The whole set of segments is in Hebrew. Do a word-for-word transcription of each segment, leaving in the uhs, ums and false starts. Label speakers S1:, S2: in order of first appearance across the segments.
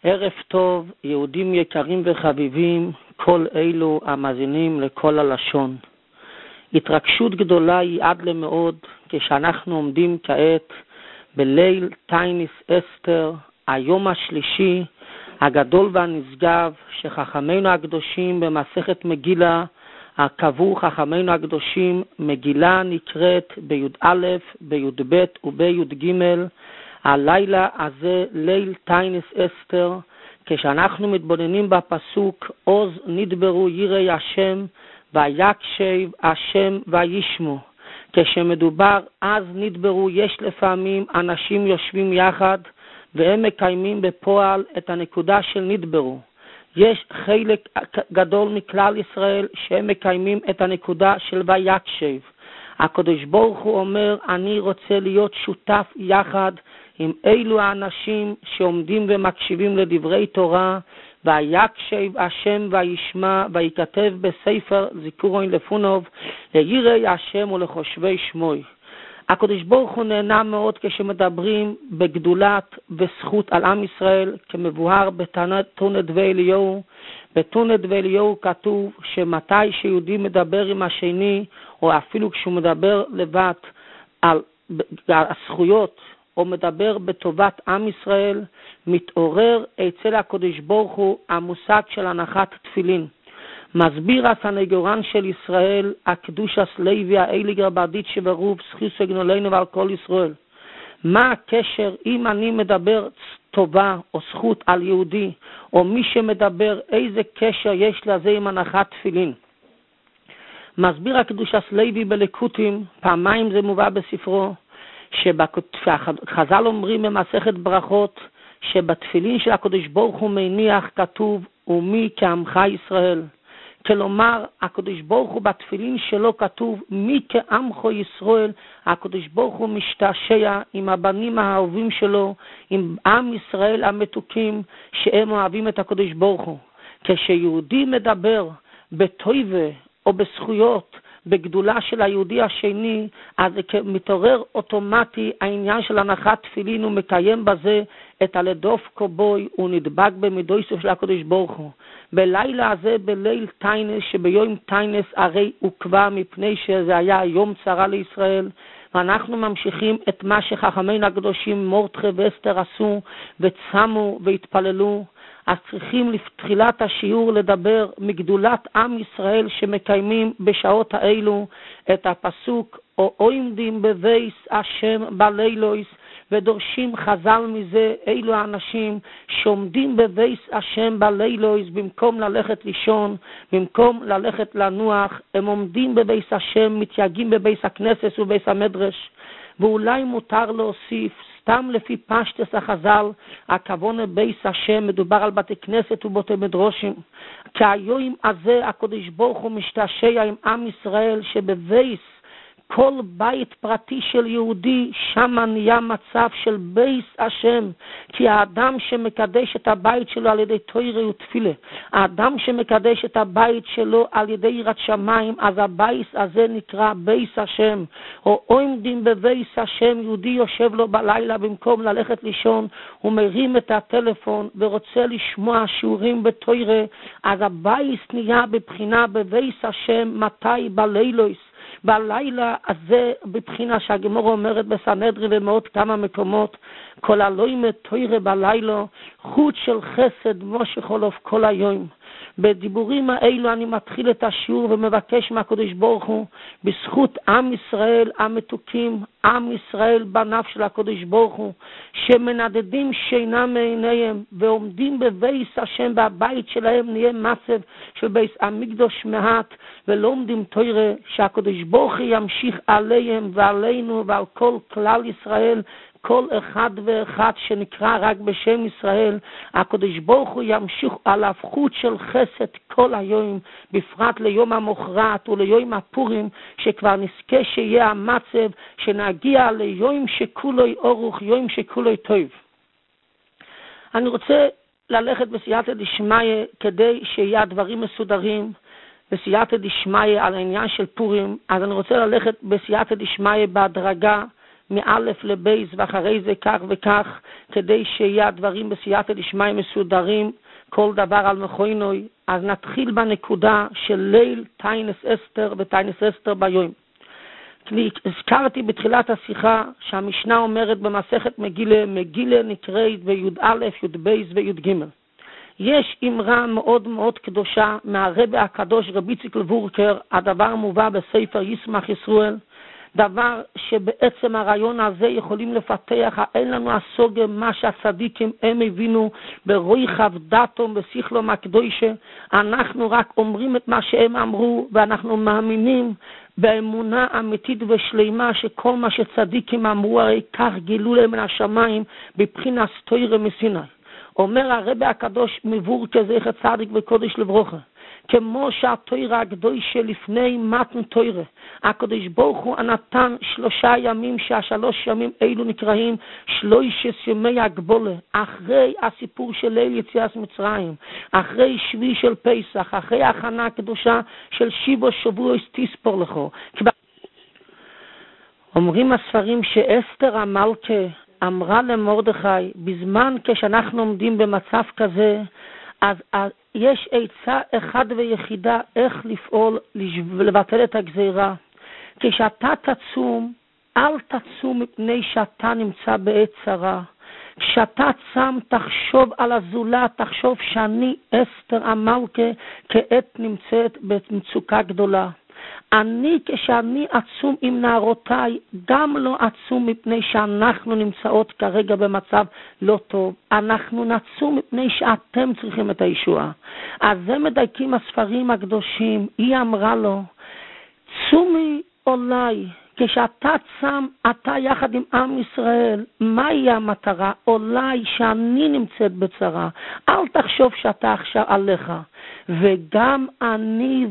S1: ערב טוב, יהודים יקרים וחביבים, כל אלו המאזינים לכל הלשון. התרגשות גדולה היא עד למאוד כשאנחנו עומדים כעת בליל תייניס אסתר, היום השלישי הגדול והנשגב שחכמינו הקדושים במסכת מגילה קבעו חכמינו הקדושים. מגילה נקראת בי"א, בי"ב ובי"ג. הלילה הזה ליל תייניס אסתר, כשאנחנו מתבוננים בפסוק עוז נדברו יראי השם ויקשב השם וישמו. כשמדובר אז נדברו, יש לפעמים אנשים יושבים יחד והם מקיימים בפועל את הנקודה של נדברו. יש חלק גדול מכלל ישראל שהם מקיימים את הנקודה של ויקשב. הקדוש ברוך הוא אומר, אני רוצה להיות שותף יחד עם אלו האנשים שעומדים ומקשיבים לדברי תורה, ויקשב השם וישמע, ויכתב בספר זיכרון לפונוב ליראי השם ולחושבי שמוי. הקדוש ברוך הוא נהנה מאוד כשמדברים בגדולת וזכות על עם ישראל, כמבואר בתונת ואליהו. בתונת ואליהו כתוב שמתי שיהודי מדבר עם השני, או אפילו כשהוא מדבר לבד על הזכויות, או מדבר בטובת עם ישראל, מתעורר אצל הקדוש ברוך הוא המושג של הנחת תפילין. מסביר הסנגורן של ישראל, הקדוש הסלוי האליגר ברדית שברוב זכות סגנולנו ועל כל ישראל. מה הקשר אם אני מדבר טובה או זכות על יהודי, או מי שמדבר, איזה קשר יש לזה עם הנחת תפילין? מסביר הקדוש הסלוי בליקוטים, פעמיים זה מובא בספרו, שחז"ל אומרים במסכת ברכות שבתפילין של הקדוש ברוך הוא מניח כתוב ומי כעמך ישראל. כלומר, הקדוש ברוך הוא בתפילין שלו כתוב מי כעמך ישראל. הקדוש ברוך הוא משתעשע עם הבנים האהובים שלו, עם עם ישראל המתוקים שהם אוהבים את הקדוש ברוך הוא. כשיהודי מדבר בטובה או בזכויות, בגדולה של היהודי השני, אז מתעורר אוטומטי העניין של הנחת תפילין, הוא מקיים בזה את הלדוף קובוי, הוא נדבק במידויסו של הקדוש ברוך הוא. בלילה הזה, בליל תיינס, שביום תיינס הרי הוקבע מפני שזה היה יום צרה לישראל, ואנחנו ממשיכים את מה שחכמינו הקדושים מורדכי ואסתר עשו וצמו והתפללו. אז צריכים לתחילת השיעור לדבר מגדולת עם ישראל שמקיימים בשעות האלו את הפסוק או עומדים בבייס השם בלילויס, ודורשים חז"ל מזה אלו האנשים שעומדים בבייס השם בלילויס, במקום ללכת לישון, במקום ללכת לנוח, הם עומדים בבייס השם, מתייגים בבייס הכנסת ובייס המדרש. ואולי מותר להוסיף סתם לפי פשטס החז"ל, הכוונה בייס השם, מדובר על בתי כנסת ובתי מדרושים. כי היום הזה הקדוש ברוך הוא משתעשע עם עם ישראל שבבייס כל בית פרטי של יהודי, שם נהיה מצב של בייס השם. כי האדם שמקדש את הבית שלו על ידי תורה ותפילה, האדם שמקדש את הבית שלו על ידי יראת שמיים, אז הבייס הזה נקרא בייס השם. או עומדים בבייס השם, יהודי יושב לו בלילה במקום ללכת לישון, הוא מרים את הטלפון ורוצה לשמוע שיעורים בתורה, אז הבייס נהיה בבחינה בבייס השם. מתי? בלילויס. בלילה הזה, בבחינה שהגמרא אומרת בסנהדרין ומאוד כמה מקומות, כל הלוימה תורה בלילה, חוט של חסד מושך חולף כל היום. בדיבורים האלו אני מתחיל את השיעור ומבקש מהקדוש ברוך הוא, בזכות עם ישראל המתוקים, עם ישראל בנף של הקדוש ברוך הוא, שמנדדים שינה מעיניהם ועומדים בבייס השם, בבית שלהם נהיה מצב של בייס המקדוש מעט, ולא עומדים תורה, שהקדוש ברוך הוא ימשיך עליהם ועלינו ועל כל כלל ישראל, כל אחד ואחד שנקרא רק בשם ישראל, הקדוש ברוך הוא ימשיך על הפכות של חסד כל היום, בפרט ליום המוחרת וליום הפורים, שכבר נזכה שיהיה המצב שנגיע ליום שכולו אורוך, יום שכולו טוב. אני רוצה ללכת בסייעתא דשמיא כדי שיהיה הדברים מסודרים, בסייעתא דשמיא על העניין של פורים. אז אני רוצה ללכת בסייעתא דשמיא בהדרגה, מאלף לבייס ואחרי זה כך וכך, כדי שיהיה הדברים בסייעתא דשמיא מסודרים, כל דבר על מכוינוי. אז נתחיל בנקודה של ליל טיינס אסתר וטיינס אסתר ביום. הזכרתי בתחילת השיחה שהמשנה אומרת במסכת מגילה, מגילה נקראת בי"א, י"ב וי"ג. יש אמרה מאוד מאוד קדושה מהרבי הקדוש רבי יצחק וורקר, הדבר מובא בספר ישמח ישראל, דבר שבעצם הרעיון הזה יכולים לפתח, אין לנו הסוגר מה שהצדיקים הם הבינו ברוי חבדתום ושכלום הקדושה, אנחנו רק אומרים את מה שהם אמרו ואנחנו מאמינים באמונה אמיתית ושלימה שכל מה שצדיקים אמרו הרי כך גילו להם מן השמיים בבחינת תורה מסיני. אומר הרבי הקדוש מוורקר זכר צדיק וקודש לברוכה, כמו שהתורה הקדושה לפני מתן תורה, הקדוש ברוך הוא נתן שלושה ימים, שהשלוש ימים אלו נקראים שלושת ימי הגבולה, אחרי הסיפור של ליל יציאת מצרים, אחרי שביעי של פסח, אחרי ההכנה הקדושה של שבעה שבועות תספור לכו. אומרים הספרים שאסתר המלכה אמרה למרדכי, בזמן כשאנחנו עומדים במצב כזה, אז יש עצה אחד ויחידה איך לפעול ולבטל את הגזירה. כשאתה תצום, אל תצום מפני שאתה נמצא בעת צרה. כשאתה צם, תחשוב על הזולת, תחשוב שאני אסתר המלכה כעת נמצאת במצוקה גדולה. אני כשאני עצום עם נערותיי, גם לא עצום מפני שאנחנו נמצאות כרגע במצב לא טוב. אנחנו נצום מפני שאתם צריכים את הישועה. אז זה מדייקים הספרים הקדושים. היא אמרה לו, צומי אולי, כשאתה צם, אתה יחד עם עם ישראל, מהי המטרה? אולי שאני נמצאת בצרה. אל תחשוב שאתה עכשיו עליך. וגם אני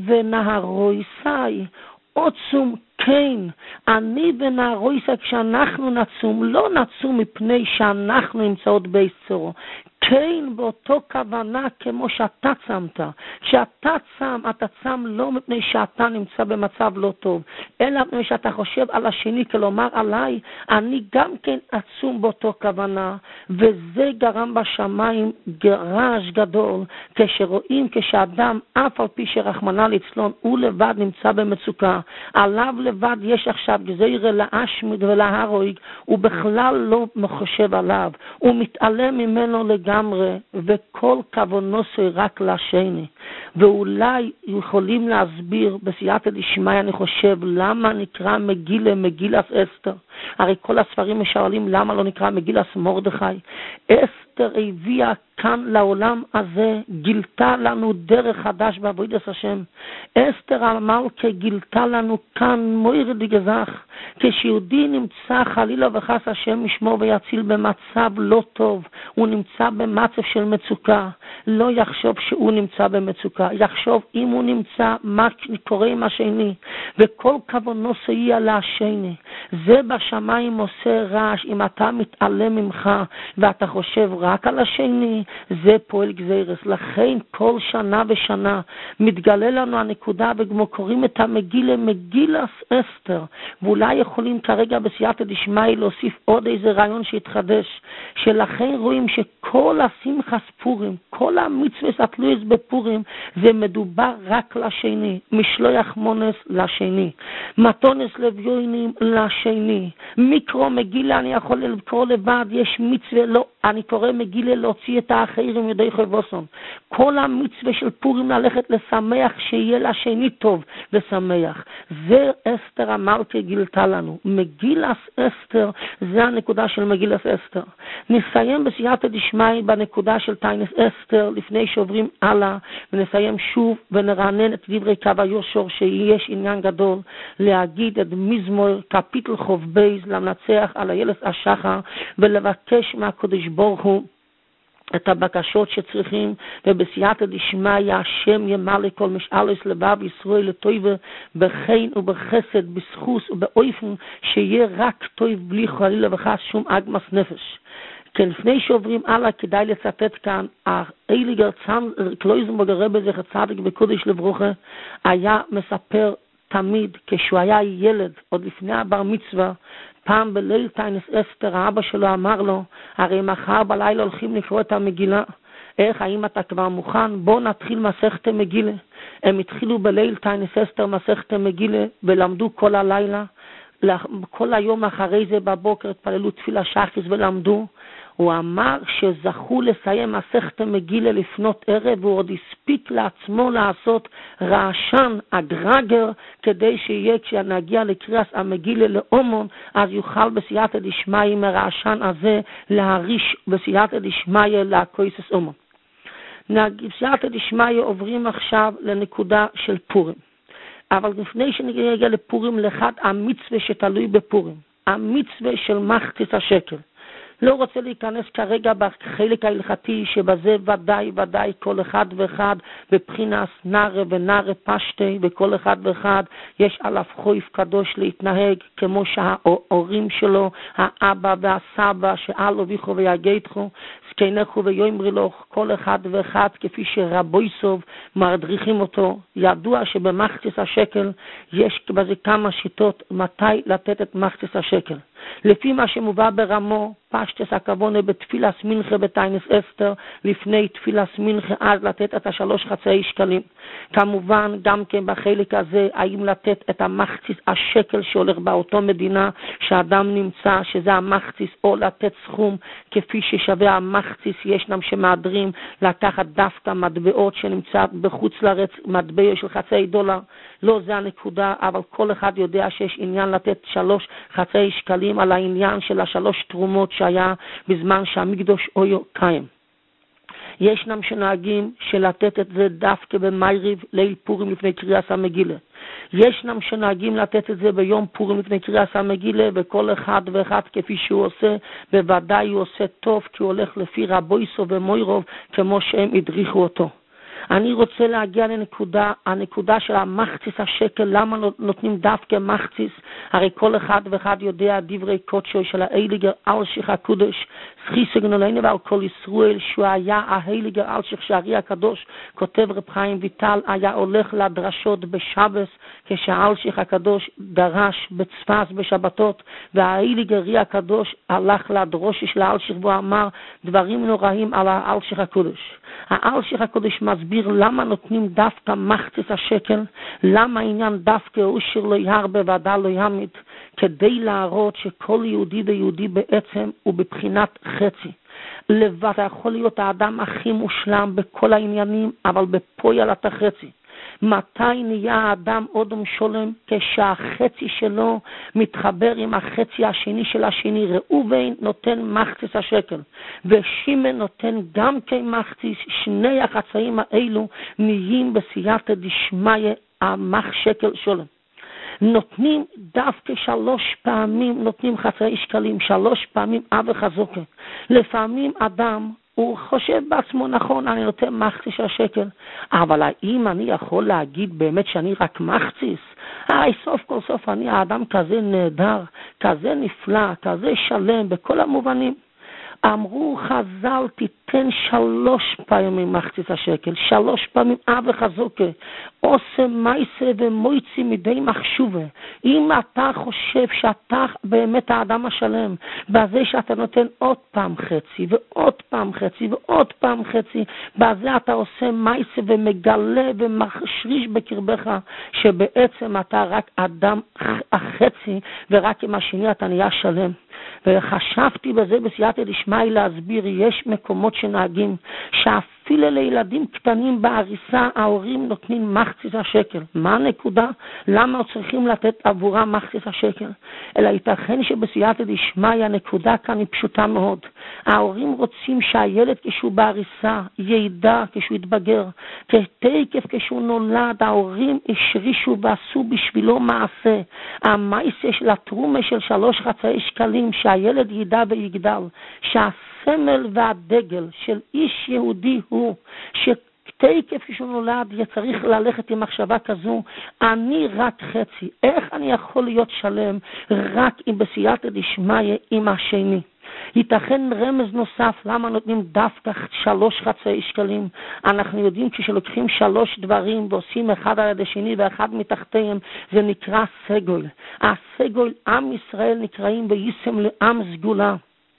S1: ונהרויסי, עוצום כן, אני ונהרויסי, כשאנחנו נצום, לא נצום מפני שאנחנו נמצאות ביצרו. כן, באותו כוונה כמו שאתה צמת. כשאתה צם, אתה צם לא מפני שאתה נמצא במצב לא טוב, אלא מפני שאתה חושב על השני, כלומר עליי, אני גם כן עצום באותו כוונה, וזה גרם בשמיים גרש גדול, כשרואים כשאדם, אף על פי שרחמנא ליצלן, הוא לבד נמצא במצוקה, עליו לבד יש עכשיו גזירה להשמיד ולהרוג, הוא בכלל לא מחושב עליו, הוא מתעלם ממנו לגמרי, לגמרי, וכל כוונו רק לשני. ואולי יכולים להסביר בסייעתא דשמיא, אני חושב, למה נקרא מגילה מגילת אסתר. הרי כל הספרים משואלים למה לא נקרא מגילת מרדכי. אסתר הביאה כאן לעולם הזה, גילתה לנו דרך חדש בעבודת השם. אסתר המלכה גילתה לנו כאן מויר דגזך, כשיהודי נמצא חלילה וחס השם משמור ויציל במצב לא טוב, הוא נמצא במצב של מצוקה, לא יחשוב שהוא נמצא במצוקה, יחשוב אם הוא נמצא מה קורה עם השני, וכל כוונו סייע לשני. זה בשמיים עושה רעש. אם אתה מתעלם ממך ואתה חושב רק על השני, זה פועל גזירס. לכן כל שנה ושנה מתגלה לנו הנקודה, וכמו קוראים את המגילה מגילת אסתר, ואולי יכולים כרגע בסייעתא דשמיא להוסיף עוד איזה רעיון שהתחדש, שלכן רואים שכל השמחת פורים, כל המצוות התלויות בפורים, זה מדובר רק לשני, משלוח מונס לשני, מתונס לביונים לשני. מיקרו מגילה אני יכול לקרוא לבד, יש מצווה, לא, אני קורא מגילה להוציא את האחרים ידי חבוסון. כל המצווה של פורים ללכת לשמח, שיהיה לשני טוב ושמח. זה אסתר המלכה גילתה לנו. מגילת אסתר, זה הנקודה של מגילת אסתר. נסיים בסייעתא דשמיא בנקודה של טיינס אסתר, לפני שעוברים הלאה, ונסיים שוב ונרענן את דברי קו היושר, שיש עניין גדול להגיד את מזמור קפיטל חוב בייז, למנצח על הילד השחר, ולבקש מהקדוש ברוך הוא את הבקשות שצריכים, ובסייעתא דשמיא השם ימלא כל משאלת לבב ישראל לטוב בחן ובחסד, בזכות ובאופן שיהיה רק טוב בלי חלילה וחס שום אגמס נפש. כן, לפני שעוברים הלאה, כדאי לצטט כאן, האיליגר קלויזנבורג הרבי זכר צדיק וקודש לברוכה היה מספר תמיד, כשהוא היה ילד, עוד לפני הבר מצווה, פעם בליל תיינס אסתר, האבא שלו אמר לו, הרי מחר בלילה הולכים לקרוא את המגילה. איך, האם אתה כבר מוכן? בוא נתחיל מסכת מגילה. הם התחילו בליל תיינס אסתר מסכת מגילה, ולמדו כל הלילה. כל היום אחרי זה בבוקר התפללו תפילה שחריס ולמדו. הוא אמר שזכו לסיים מסכת מגילה לפנות ערב, והוא עוד הספיק לעצמו לעשות רעשן הגרגר, כדי שיהיה כשנגיע לקריאת המגילה לאומון, אז יוכל בסייעתא דשמיא עם הרעשן הזה להריש בסייעתא דשמיא להקויסס אומון. בסייעתא דשמיא עוברים עכשיו לנקודה של פורים. אבל לפני שנגיע לפורים, לאחד המצווה שתלוי בפורים, המצווה של מחצית השקל. לא רוצה להיכנס כרגע בחלק ההלכתי שבזה ודאי ודאי כל אחד ואחד בבחינת נערה ונערה פשטי, וכל אחד ואחד יש עליו חויב קדוש להתנהג כמו שההורים שלו, האבא והסבא, שאל אביכו ויגדכו, זקנכו ויאמרי לו, כל אחד ואחד כפי שרבויסוב מדריכים אותו. ידוע שבמחצית השקל יש בזה כמה שיטות מתי לתת את מחצית השקל. לפי מה שמובא ברמו, פשטס הכוונה בתפילת מנחה בתיינס אסתר, לפני תפילת מנחה אז לתת את השלוש חצאי שקלים. כמובן גם כן בחלק הזה, האם לתת את המחצית השקל שהולך באותו מדינה שאדם נמצא, שזה המחצית, או לתת סכום כפי ששווה המחצית. ישנם שמאדרים לקחת דווקא מטבעות שנמצא בחוץ לארץ, מטבע של חצי דולר. לא זה הנקודה, אבל כל אחד יודע שיש עניין לתת שלוש חצי שקלים על העניין של השלוש תרומות שהיה בזמן שהמקדוש אויו קיים. ישנם שנהגים שלתת את זה דווקא במייריב ליל פורים לפני קריאת המגילה. ישנם שנהגים לתת את זה ביום פורים לפני קריאת המגילה, וכל אחד ואחד כפי שהוא עושה, בוודאי הוא עושה טוב, כי הוא הולך לפי רבויסו ומוירוב כמו שהם הדריכו אותו. אני רוצה להגיע לנקודה, הנקודה של המחציס השקל. למה נותנים דווקא מחציס? הרי כל אחד ואחד יודע דברי קודשו של האיליגר אלשיך הקודש, סחיסגנו לנו ועל כל ישראל, שהוא היה האיליגר אלשיך שערי הקדוש. כותב רב חיים ויטל, היה הולך לדרשות בשבס, כשהאלשיך הקדוש דרש בצפס בשבתות, והאיליגר הקדוש הלך לדרוש של האלשיך והוא אמר דברים נוראים על האלשיך הקודש. האלשיך הקודש מסביר למה נותנים דווקא מחצית השקל, למה העניין דווקא אושר לא יהר בוודא לא ימית, כדי להראות שכל יהודי ויהודי בעצם הוא בבחינת חצי. לבד יכול להיות האדם הכי מושלם בכל העניינים, אבל בפועל אתה חצי. מתי נהיה האדם אודם שולם? כשהחצי שלו מתחבר עם החצי השני של השני. ראובן נותן מחצית השקל ושמעון נותן גם כן מחצית. שני החצאים האלו נהיים בסייעתא דשמיא המח שקל שולם. נותנים דווקא שלוש פעמים, נותנים חצאי שקלים, שלוש פעמים אב חזוקה. לפעמים אדם הוא חושב בעצמו, נכון, אני נותן מחציס השקל, אבל האם אני יכול להגיד באמת שאני רק מחציס? הרי סוף כל סוף אני האדם כזה נהדר, כזה נפלא, כזה שלם בכל המובנים. אמרו חז"ל, תיתן שלוש פעמים מחציס השקל, שלוש פעמים אב חזוקה, עושה מייסה ומויצי מדי מחשובה. אם אתה חושב שאתה באמת האדם השלם, בזה שאתה נותן עוד פעם חצי ועוד פעם חצי ועוד פעם חצי, בזה אתה עושה מייסה ומגלה ומשריש בקרבך שבעצם אתה רק אדם החצי, ורק עם השני אתה נהיה שלם. וחשבתי בזה בסייעתא דשמיא להסביר, יש מקומות שנהגים שאפילו לילדים קטנים בעריסה ההורים נותנים מחצית השקל. מה הנקודה? למה צריכים לתת עבורם מחצית השקל? אלא ייתכן שבסייעתא דשמיא הנקודה כאן היא פשוטה מאוד. ההורים רוצים שהילד כשהוא בעריסה ידע כשהוא יתבגר, כתקף כשהוא נולד, ההורים השרישו ועשו בשבילו מעשה. המעשה של התרומה של שלוש חצאי שקלים, שהילד ידע ויגדל, שהסמל והדגל של איש יהודי הוא שתקף כשהוא נולד צריך ללכת עם מחשבה כזו, אני רק חצי, איך אני יכול להיות שלם רק עם בסייעתא דשמיא עם השני? ייתכן רמז נוסף למה נותנים דווקא שלוש חצאי שקלים. אנחנו יודעים כשלוקחים שלוש דברים ועושים אחד על ידי שני ואחד מתחתיהם, זה נקרא סגול. הסגול, עם ישראל נקראים ויישם לעם סגולה.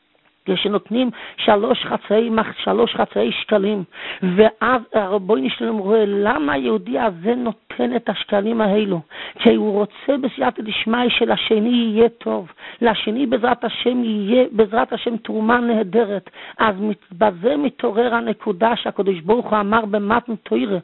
S1: כשנותנים שלוש חצאי, שלוש חצאי שקלים, ואז רבונו שלום רואה למה היהודי הזה נותן את השקלים האלו, כי הוא רוצה בסייעתא דשמיא שלשני יהיה טוב, לשני בעזרת השם יהיה בעזרת השם תרומה נהדרת. אז בזה מתעורר הנקודה שהקדוש ברוך הוא אמר במתן תורה,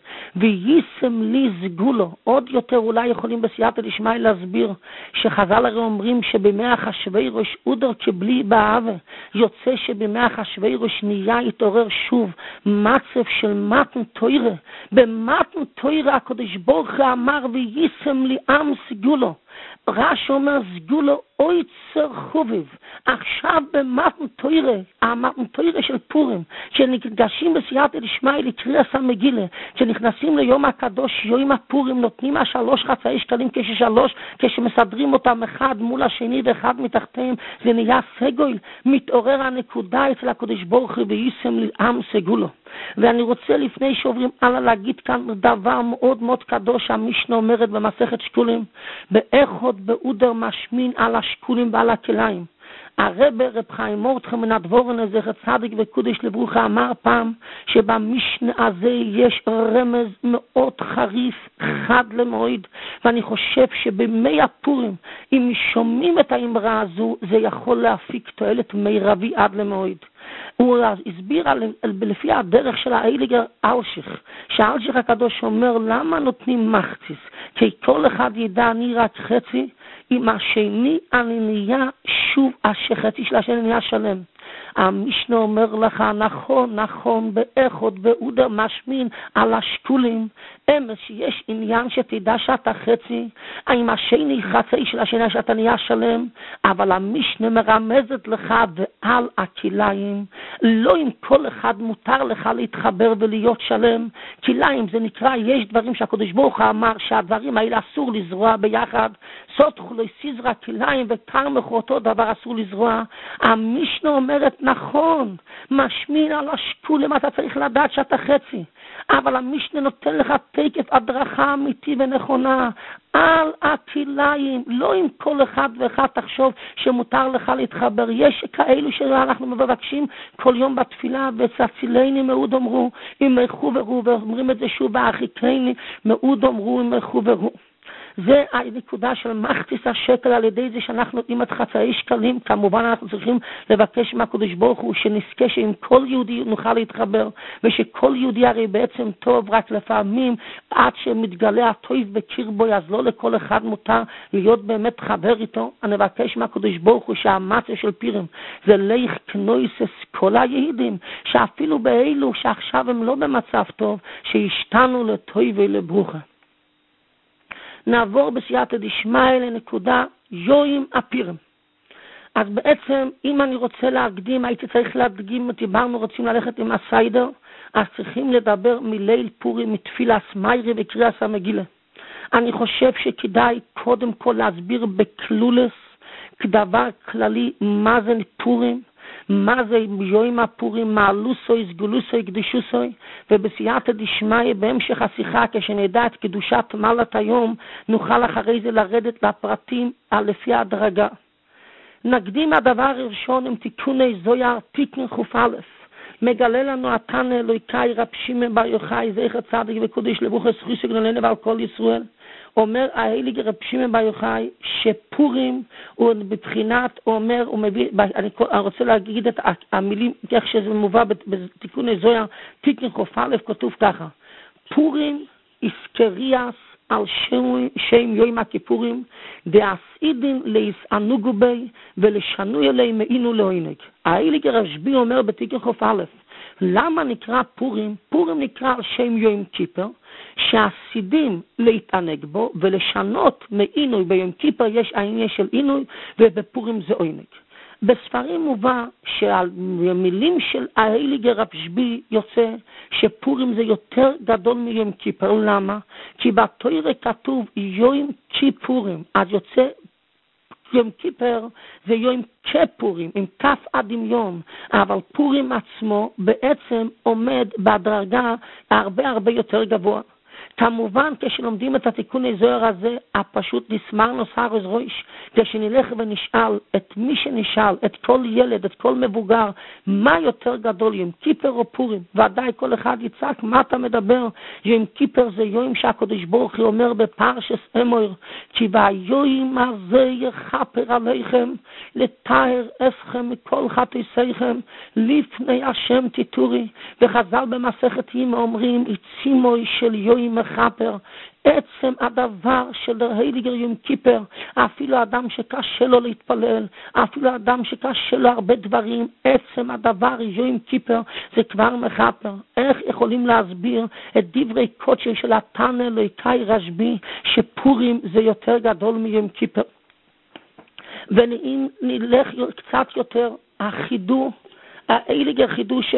S1: ויישם לי סגולו. עוד יותר אולי יכולים בסייעתא דשמיא להסביר שחז"ל הרי אומרים שבימי אחשוורוש אודר כבלי באהבה, יוצא שבימי אחשוורוש נהיה התעורר שוב מצב של מתן תורה. במתן תורה הקדוש ברוך הוא אמר ויישם לי עם סגולו. רש"י אומר סגולו אוי צר חובב. עכשיו במתן תורה, המתן תורה של פורים, כשנגשים בסייעתא דשמיא לקריאת המגילה, כשנכנסים ליום הקדוש יום הפורים, נותנים השלוש חצאי שקלים כששלוש, כשמסדרים אותם אחד מול השני ואחד מתחתיהם, זה נהיה סגול. מתעורר הנקודה אצל הקדוש ברוך הוא ויישם לי עם סגולו. ואני רוצה לפני שעוברים הלאה להגיד כאן דבר מאוד מאוד קדוש המשנה אומרת במסכת שקולים, באחד באודר משמין על השקולים ועל הכליים. הרב רב חיים מורדכי מן הדבורן זכר צדיק וקודש לברכה אמר פעם שבמשנה הזה יש רמז מאוד חריף חד למועד, ואני חושב שבימי הפורים אם שומעים את האמרה הזו זה יכול להפיק תועלת מרבי עד למועד. הוא הסביר לפי הדרך של האיליגר אלשיך, שהאלשיך הקדוש אומר למה נותנים מחציס, כי כל אחד ידע אני רק חצי, עם השני אני נהיה שוב השחצי של השני נהיה שלם. המשנה אומר לך נכון נכון באחד באודר משמין על השקולים, אמס שיש עניין שתדע שאתה חצי, עם השני חצי של השני שאתה נהיה שלם, אבל המשנה מרמזת לך ועל הכליים, לא עם כל אחד מותר לך להתחבר ולהיות שלם. כליים זה נקרא, יש דברים שהקדוש ברוך הוא אמר שהדברים האלה אסור לזרוע ביחד, סוד חולוי סיזרה כליים וקרמך אותו דבר אסור לזרוע. המשנה אומרת נכון, משמין על השקולים אתה צריך לדעת שאתה חצי, אבל המשנה נותן לך תקף הדרכה אמיתי ונכונה על הכליים, לא עם כל אחד ואחד תחשוב שמותר לך להתחבר. יש כאלו שאנחנו מבקשים כל יום בתפילה וצצילני מאוד אמרו אם יחו ורו, ואומרים את זה שוב באחיקני מאוד אמרו אם יחו ורו. זה הנקודה של מחציס השקל על ידי זה שאנחנו נותנים את חצאי שקלים. כמובן אנחנו צריכים לבקש מהקדוש ברוך הוא שנזכה שעם כל יהודי נוכל להתחבר, ושכל יהודי הרי בעצם טוב, רק לפעמים עד שמתגלה הטוב בקרבו, אז לא לכל אחד מותר להיות באמת חבר איתו. אני מבקש מהקדוש ברוך הוא שהמצה של פירים זה ליך כנויסס כל היהודים, שאפילו באלו שעכשיו הם לא במצב טוב, שישתנו לטוב ולברוכה. נעבור בסייעתא דשמיא לנקודה יום הפירים. אז בעצם אם אני רוצה להקדים, הייתי צריך להדגים, דיברנו רוצים ללכת עם הסיידר, אז צריכים לדבר מליל פורים, מתפילת מיירי וקריאת המגילה. אני חושב שכדאי קודם כל להסביר בכלולס, כדבר כללי, מה זה פורים, מה זה יום הפורים, מעלוסוי, סגולוסוי, קדישוסוי, ובסייעתא דשמיא בהמשך השיחה כשנדע את קדושת מעלת היום נוכל אחרי זה לרדת לפרטים לפי הדרגה. נקדים הדבר הראשון עם תיקוני זוהר, תיקון חוף א', מגלה לנו התנא אלוקי רב שמעון בר יוחאי זכר צדיק וקודש לברכה זכות גדולה ועל כל ישראל. אומר ההיליג רב שמעון בר יוחאי שפורים הוא בבחינת, הוא אומר, הוא מביא, אני רוצה להגיד את המילים איך שזה מובא בתיקוני זוהר, תיקון חוף א', כתוב ככה: פורים איסקריאס על שם, שם יום הכיפורים דאסידים להסענוגו בי ולשנו אלי מאינו לעונג. ההיליג רשב"י אומר בתיקון חוף א', למה נקרא פורים? פורים נקרא על שם יום כיפר, שהסידים להתענג בו ולשנות מעינוי. ביום כיפר יש העניין של עינוי ובפורים זה עונג. בספרים מובא שעל מילים של ההיליג רשב"י יוצא שפורים זה יותר גדול מיום כיפר. למה? כי בתורה כתוב יום כיפורים, אז יוצא יום כיפר זה יום כפורים, עם כף הדמיון, אבל פורים עצמו בעצם עומד בדרגה הרבה הרבה יותר גבוה. כמובן, כשלומדים את התיקוני זוהר הזה, הפשוט נשמר נוסר אז ראש, כשנלך ונשאל את מי שנשאל, את כל ילד, את כל מבוגר, מה יותר גדול, יום כיפר או פורים? ודאי כל אחד יצעק, מה אתה מדבר? יום כיפר זה יום שהקדוש ברוך הוא אומר בפרשת אמור, כי ביום הזה יכפר עליכם, לטהר אתכם מכל חטאיכם, לפני השם תיטורי. וחז"ל במסכת יומא אומרים, עיצומו של יום מכפר, עצם הדבר של הילגר יום כיפר, אפילו אדם שקשה לו להתפלל, אפילו אדם שקשה לו הרבה דברים, עצם הדבר יום כיפר זה כבר מכפר. איך יכולים להסביר את דברי קודשו של התנא אלוקי רשב"י שפורים זה יותר גדול מיום כיפר? ואם נלך קצת יותר, החידוש ההיליגר חידוש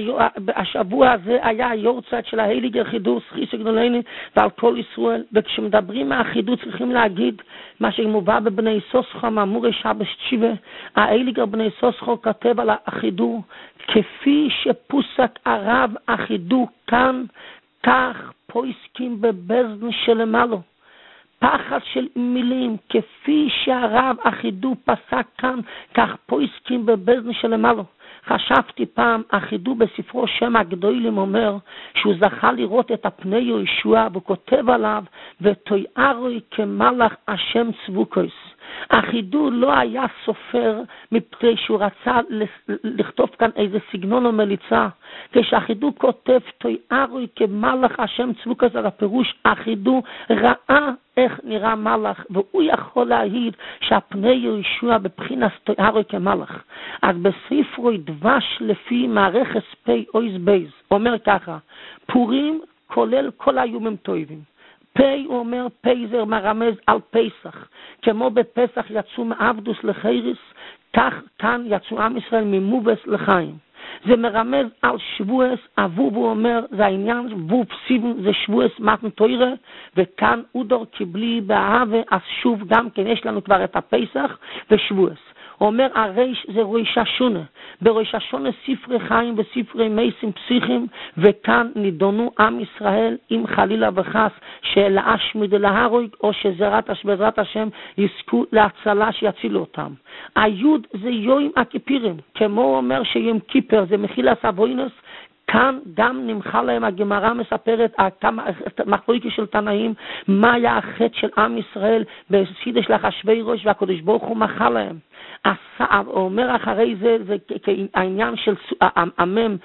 S1: שהשבוע הזה היה היורצייט של ההיליגר חידוש חיסוק גדולני ועל כל ישראל, וכשמדברים מהחידוש צריכים להגיד מה שמובא בבני סוסחו מאמורי שבס תשיבה. ההיליגר בני סוסחו כתב על החידוש, כפי שפוסק הרב החידוש כאן, כך פויסקים בבזן שלמעלה. פחד של מילים, כפי שהרב החידוש פסק כאן, כך פויסקים בבזן שלמעלה. חשבתי פעם, החידוש בספרו שם הגדולים אומר שהוא זכה לראות את הפני יהושע, והוא כותב עליו, ותויארוי כמלאך השם צבוקוס. החידוש לא היה סופר מפני שהוא רצה לכתוב כאן איזה סגנון או מליצה. כשהחידוש כותב תויארוי כמלאך השם צבוקוס, על הפירוש החידוש ראה איך נראה מלאך, והוא יכול להעיד שהפני יהושע בבחינת תויארוי כמלאך. אז בספרו דבש לפי מערכת פי אויז בייז אומר ככה, פורים כולל כל היומים טובים. פי הוא אומר, פי זה מרמז על פסח, כמו בפסח יצאו מעבדוס לחיריס, כך כאן יצאו עם ישראל ממובס לחיים. זה מרמז על שבועס, אבוב הוא אומר, זה העניין, ווב סיבן זה שבועס מתן תוירה, וכאן אודור קיבלי באהבה, אז שוב גם כן יש לנו כבר את הפסח ושבועס. הוא אומר, הריש זה ראש השונה. בראש השונה ספרי חיים וספרי מייסים פסיכים, וכאן נידונו עם ישראל עם חלילה וחס שלאשמיד להרוג, או שבעזרת השם יזכו להצלה שיצילו אותם. היוד זה יום הכיפורים, כמו הוא אומר שיום כיפר זה מחילת אבוינוס, כאן גם נמחה להם, הגמרא מספרת מחלוקת של תנאים, מה היה החטא של עם ישראל בסידש לאחשוורוש, והקדוש ברוך הוא מחה להם. הוא אומר אחרי זה, זה העניין של המם,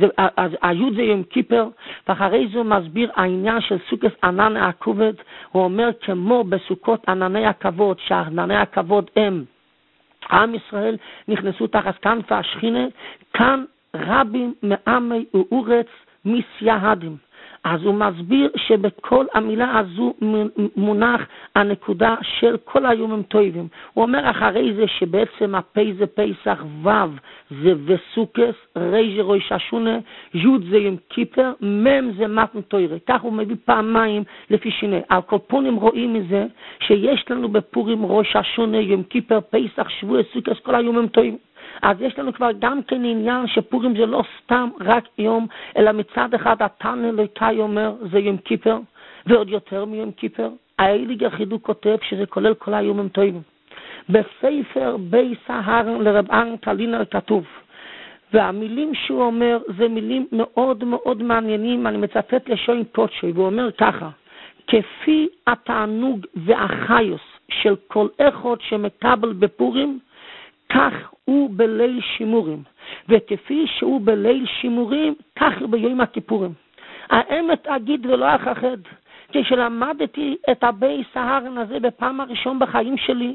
S1: היוד זה יום כיפר, ואחרי זה הוא מסביר העניין של סוכת ענן הכבוד. הוא אומר כמו בסוכות ענני הכבוד, שענני הכבוד הם עם ישראל נכנסו תחת כנף השכינה, כאן רבים מעמי ואורץ מסייהדים. אז הוא מסביר שבכל המילה הזו מונח הנקודה של כל היומים טובים. הוא אומר אחרי זה שבעצם הפי זה פסח, וו זה וסוכס, רי זה ראש השונה, יוד זה יום כיפר, מם זה מתן תוירה. כך הוא מביא פעמיים לפי שני. על כל פונים רואים מזה שיש לנו בפורים ראש השונה, יום כיפר, פסח, שבוע, סוכס, כל היומים טובים. אז יש לנו כבר גם כן עניין שפורים זה לא סתם רק יום, אלא מצד אחד התנא אלוקי אומר זה יום כיפר, ועוד יותר מיום כיפר. ההיליגר חידוש כותב שזה כולל כל היומים טובים. בספר בי סהר לרב ארן קלינר כתוב, והמילים שהוא אומר זה מילים מאוד מאוד מעניינים, אני מצטט לשון קודשו, והוא אומר ככה, כפי התענוג והחיוס של כל אחד שמקבל בפורים, כך הוא בליל שימורים, וכפי שהוא בליל שימורים, כך הוא ביום הכיפורים. האמת אגיד ולא אכחד, כשלמדתי את הבי סהרן הזה בפעם הראשון בחיים שלי,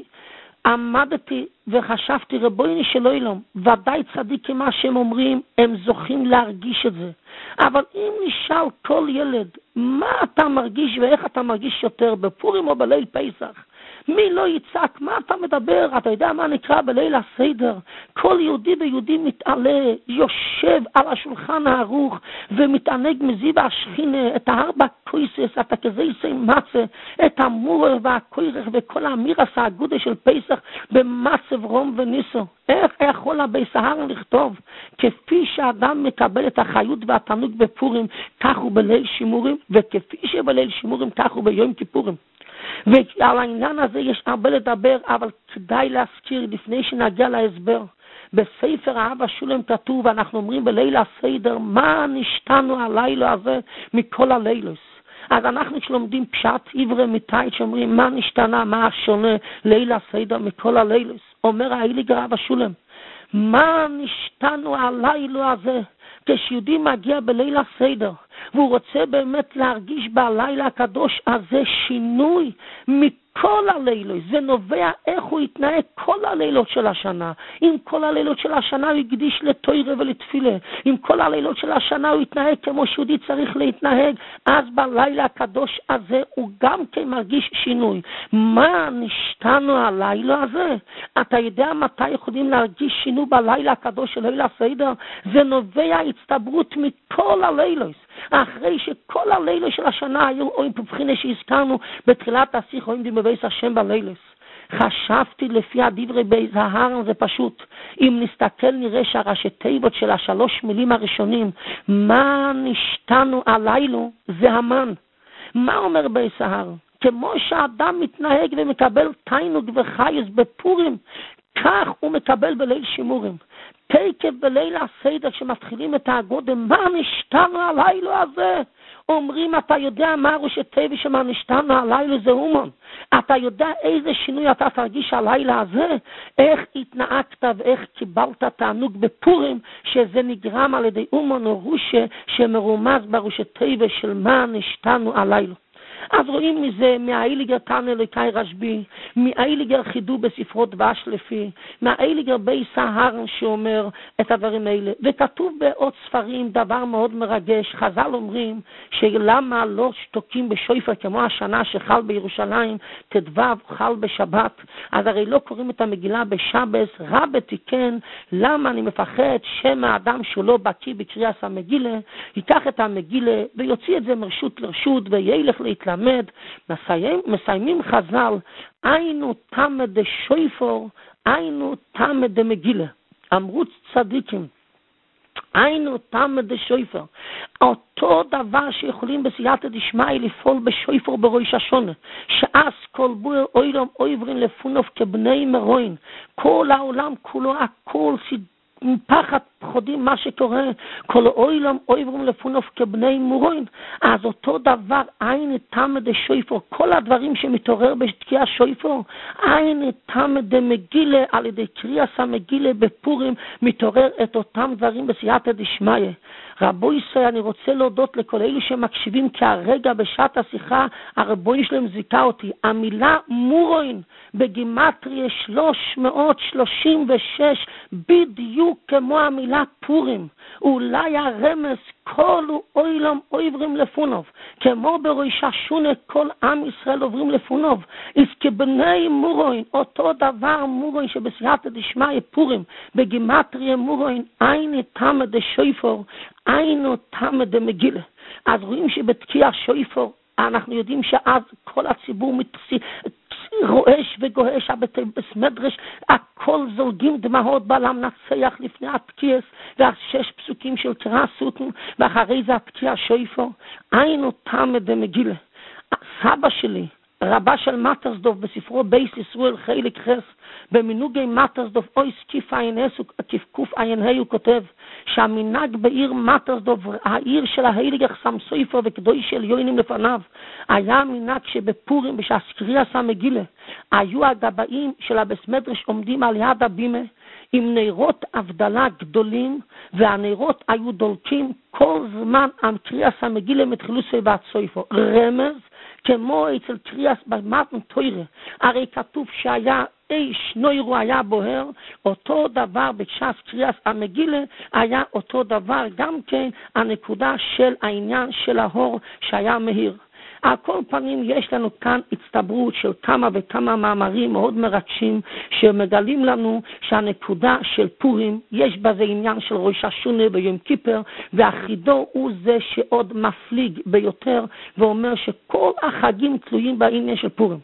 S1: עמדתי וחשבתי, רבויני של עולם, ודאי צדיק מה שהם אומרים, הם זוכים להרגיש את זה. אבל אם נשאל כל ילד, מה אתה מרגיש ואיך אתה מרגיש יותר, בפורים או בליל פסח? מי לא יצעק? מה אתה מדבר? אתה יודע מה נקרא בליל הסדר? כל יהודי ויהודי מתעלה, יושב על השולחן הערוך ומתענג מזיו השכינה, את הארבע קויסס, את הכזיסי מצה, את המורר והקוירך וכל האמירס האגודה של פסח במצב רום וניסו. איך יכול הבי סהרן לכתוב? כפי שאדם מקבל את החיות והתענוג בפורים, כך הוא בליל שימורים, וכפי שבליל שימורים, כך הוא ביום כיפורים. ועל העניין הזה יש הרבה לדבר, אבל כדאי להזכיר לפני שנגיע להסבר. בספר האבא שולם כתוב, אנחנו אומרים בליל הסדר, מה נשתנו הלילה הזה מכל הלילות. אז אנחנו שלומדים פשט עברי מתאית שאומרים מה נשתנה, מה השונה ליל הסדר מכל הלילות. אומר האיליגר אבא שולם, מה נשתנו הלילה הזה? כשיהודי מגיע בליל הסדר והוא רוצה באמת להרגיש בלילה הקדוש הזה שינוי מכל הלילות, זה נובע איך הוא יתנהג כל הלילות של השנה. אם כל הלילות של השנה הוא יקדיש לתורה ולתפילה, אם כל הלילות של השנה הוא יתנהג כמו שיהודי צריך להתנהג, אז בלילה הקדוש הזה הוא גם כן מרגיש שינוי. מה נשתנו הלילה הזה? אתה יודע מתי יכולים להרגיש שינוי בלילה הקדוש של ליל הסדר? זה נובע הצטברות מכל הלילות. אחרי שכל הלילה של השנה היו או עם בבחינה שהזכרנו בתחילת השיחה, או עם דמבייס השם בלילס. חשבתי לפי הדברי בי זהרן, זה פשוט. אם נסתכל נראה שהראשי תיבות של השלוש מילים הראשונים, מה נשתנו הלילו, זה המן. מה אומר בי זהרן? כמו שאדם מתנהג ומקבל תיינוג וחייס בפורים, כך הוא מקבל בליל שימורים. תקף בליל הסדר שמתחילים את הגודם, מה נשתנו הלילה הזה? אומרים, אתה יודע מה ראשי תיבות שמה נשתנו הלילה זה אומן. אתה יודע איזה שינוי אתה תרגיש הלילה הזה? איך התנהגת ואיך קיבלת תענוג בפורים שזה נגרם על ידי אומן או רושה שמרומז בראשי תיבות של מה נשתנו הלילה. אז רואים מזה מהאיליגר תנא אלוקי רשב"י, מהאיליגר חידו בספרות דבש לפי, מהאיליגר בי סהרן שאומר את הדברים האלה. וכתוב בעוד ספרים דבר מאוד מרגש, חז"ל אומרים שלמה לא שתוקים בשופר כמו השנה שחל בירושלים, תדוו חל בשבת, אז הרי לא קוראים את המגילה בשבס, רבי תיקן, למה אני מפחד שמא האדם שהוא לא בקיא בקריאת המגילה, ייקח את המגילה ויוציא את זה מרשות לרשות וילך להתלמד. מסיים, מסיימים חז"ל, היינו תמד דשויפור, היינו תמד דמגילה. אמרו צדיקים, היינו תמד דשויפור. אותו דבר שיכולים בסייעתא דשמיא לפעול בשויפור בראש השונה, שאז כל בוער אוילם אויברין לפונוף כבני מרוין, כל העולם כולו הכל סיד פחד פחודים מה שקורה, כל אוילם אויברם לפונוף כבני מורוין. אז אותו דבר עין תמד שויפור, כל הדברים שמתעורר בתקיע שויפור, עין תמד מגילה, על ידי קריאס המגילה בפורים מתעורר את אותם דברים בסייעתא דשמיא. רבו ישראל, אני רוצה להודות לכל אלו שמקשיבים, כי הרגע בשעת השיחה הרבו שלהם זיקה אותי. המילה מורוין בגימטריה שלוש מאות שלושים ושש בדיוק כמו המילה פורים. אולי הרמז כל אוילם אויברים לפונוב, כמו בראש השונה כל עם ישראל עוברים לפונוב. אז כבני מורוין, אותו דבר מורוין שבסייעתא דשמיא פורים, בגימטריה מורוין, עין תמד דשויפור, עינו תמד דמגילה. אז רואים שבתקיע שויפור, אנחנו יודעים שאז כל הציבור מתפסי, רועש וגועש, בסמדרש, הכל זולגים דמעות בעלם נצח לפני התקיעס, והשש פסוקים של קרא סוטן, ואחרי זה התקיע שויפור, עינו תמד דמגילה. סבא שלי, רבה של מטרסדוף בספרו בייס ישראל חלק חס, במנהוגי מטרסדוף אוי סקיף עין הס וכפקוף עין ה' הוא כותב שהמנהג בעיר מטרסדוף, העיר של ההילגר סמסויפר וקדוי של יוינים לפניו, היה מנהג שבפורים בשעסקריאס המגילה היו הגבאים של הבסמדרש עומדים על יד הבימה עם נרות הבדלה גדולים, והנרות היו דולקים כל זמן הקריאס המגילה מתחילו סביבת סויפר. רמז כמו אצל קריאס במתן תוירה, הרי כתוב שהיה איש נוירו היה בוהר, אותו דבר בשעס קריאס המגילה היה אותו דבר, גם כן הנקודה של העניין של ההור שהיה מהיר. על כל פנים יש לנו כאן הצטברות של כמה וכמה מאמרים מאוד מרגשים שמגלים לנו שהנקודה של פורים יש בזה עניין של ראש השונה ויום כיפר, והחידו הוא זה שעוד מפליג ביותר ואומר שכל החגים תלויים בעניין של פורים.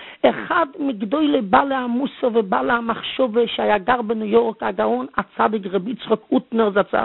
S1: אחד מגדולי בעלי המוסר ובעלי המחשבה שהיה גר בניו יורק, הגאון הצדיק רבי יצחק אוטנר זצ"ל,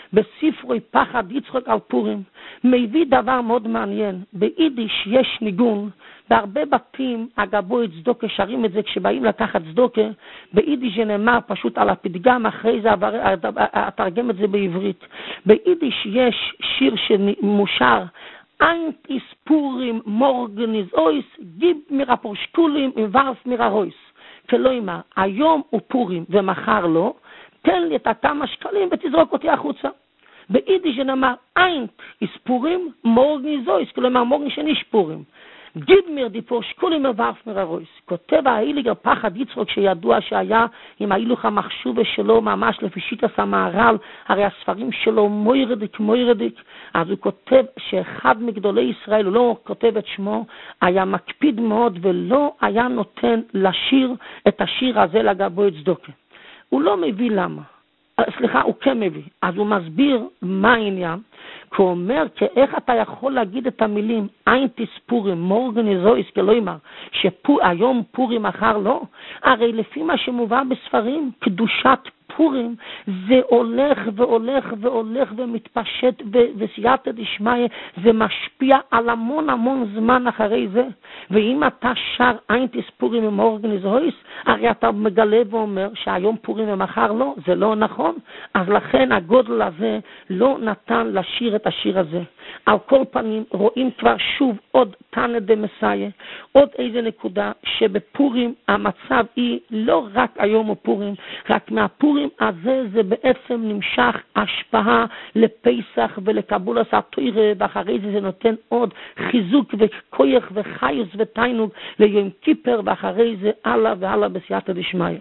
S1: בספרו פחד יצחק על פורים, מביא דבר מאוד מעניין. ביידיש יש ניגון, בהרבה בתים הגבוה צדוקה שרים את זה כשבאים לקחת צדוקה, ביידיש זה נאמר פשוט על הפתגם, אחרי זה אתרגם את זה בעברית. ביידיש יש שיר שמושר, Eint is Purim, morgen is ois, gib mir a Porschkulim und warf mir a Reus. כלומר, היום הוא פורים ומחר לא, תן לי את הכמה שקלים ותזרוק אותי החוצה. ביידיש זה נאמר, Eint is Purim, morgen is ois, כלומר, morgen שני פורים. גיב מיר די פורשקולים ווארף מיר הרויס. כותב ההיליגר פחד יצחק שידוע שהיה עם ההילוך המחשובה שלו ממש לפי שיטת המהר"ל, הרי הספרים שלו מוירדיק מוירדיק, אז הוא כותב שאחד מגדולי ישראל, הוא לא כותב את שמו, היה מקפיד מאוד ולא היה נותן לשיר את השיר הזה לגבי צדוקה. הוא לא מביא למה. סליחה, הוא כן מביא. אז הוא מסביר מה העניין, כי הוא אומר, איך אתה יכול להגיד את המילים, איינטיס פורים, מורגן איזויס, כלומר, שהיום פורים מחר לא? הרי לפי מה שמובא בספרים, קדושת פורים, זה הולך והולך והולך ומתפשט וסייעתא דשמיא, זה משפיע על המון המון זמן אחרי זה. ואם אתה שר איינטיס פורים ומורגן איזויס, הרי אתה מגלה ואומר שהיום פורים ומחר לא, זה לא נכון. אז לכן הגודל הזה לא נתן לשיר את השיר הזה. על כל פנים רואים כבר שוב עוד תנא דמסייע, עוד איזה נקודה שבפורים המצב היא לא רק היום ופורים, רק מהפורים הזה זה בעצם נמשך השפעה לפסח ולקבולת התורה, ואחרי זה זה נותן עוד חיזוק וכוח וחיוס ותיינוג ליום כיפר, ואחרי זה הלאה והלאה בסייעתא דשמיא.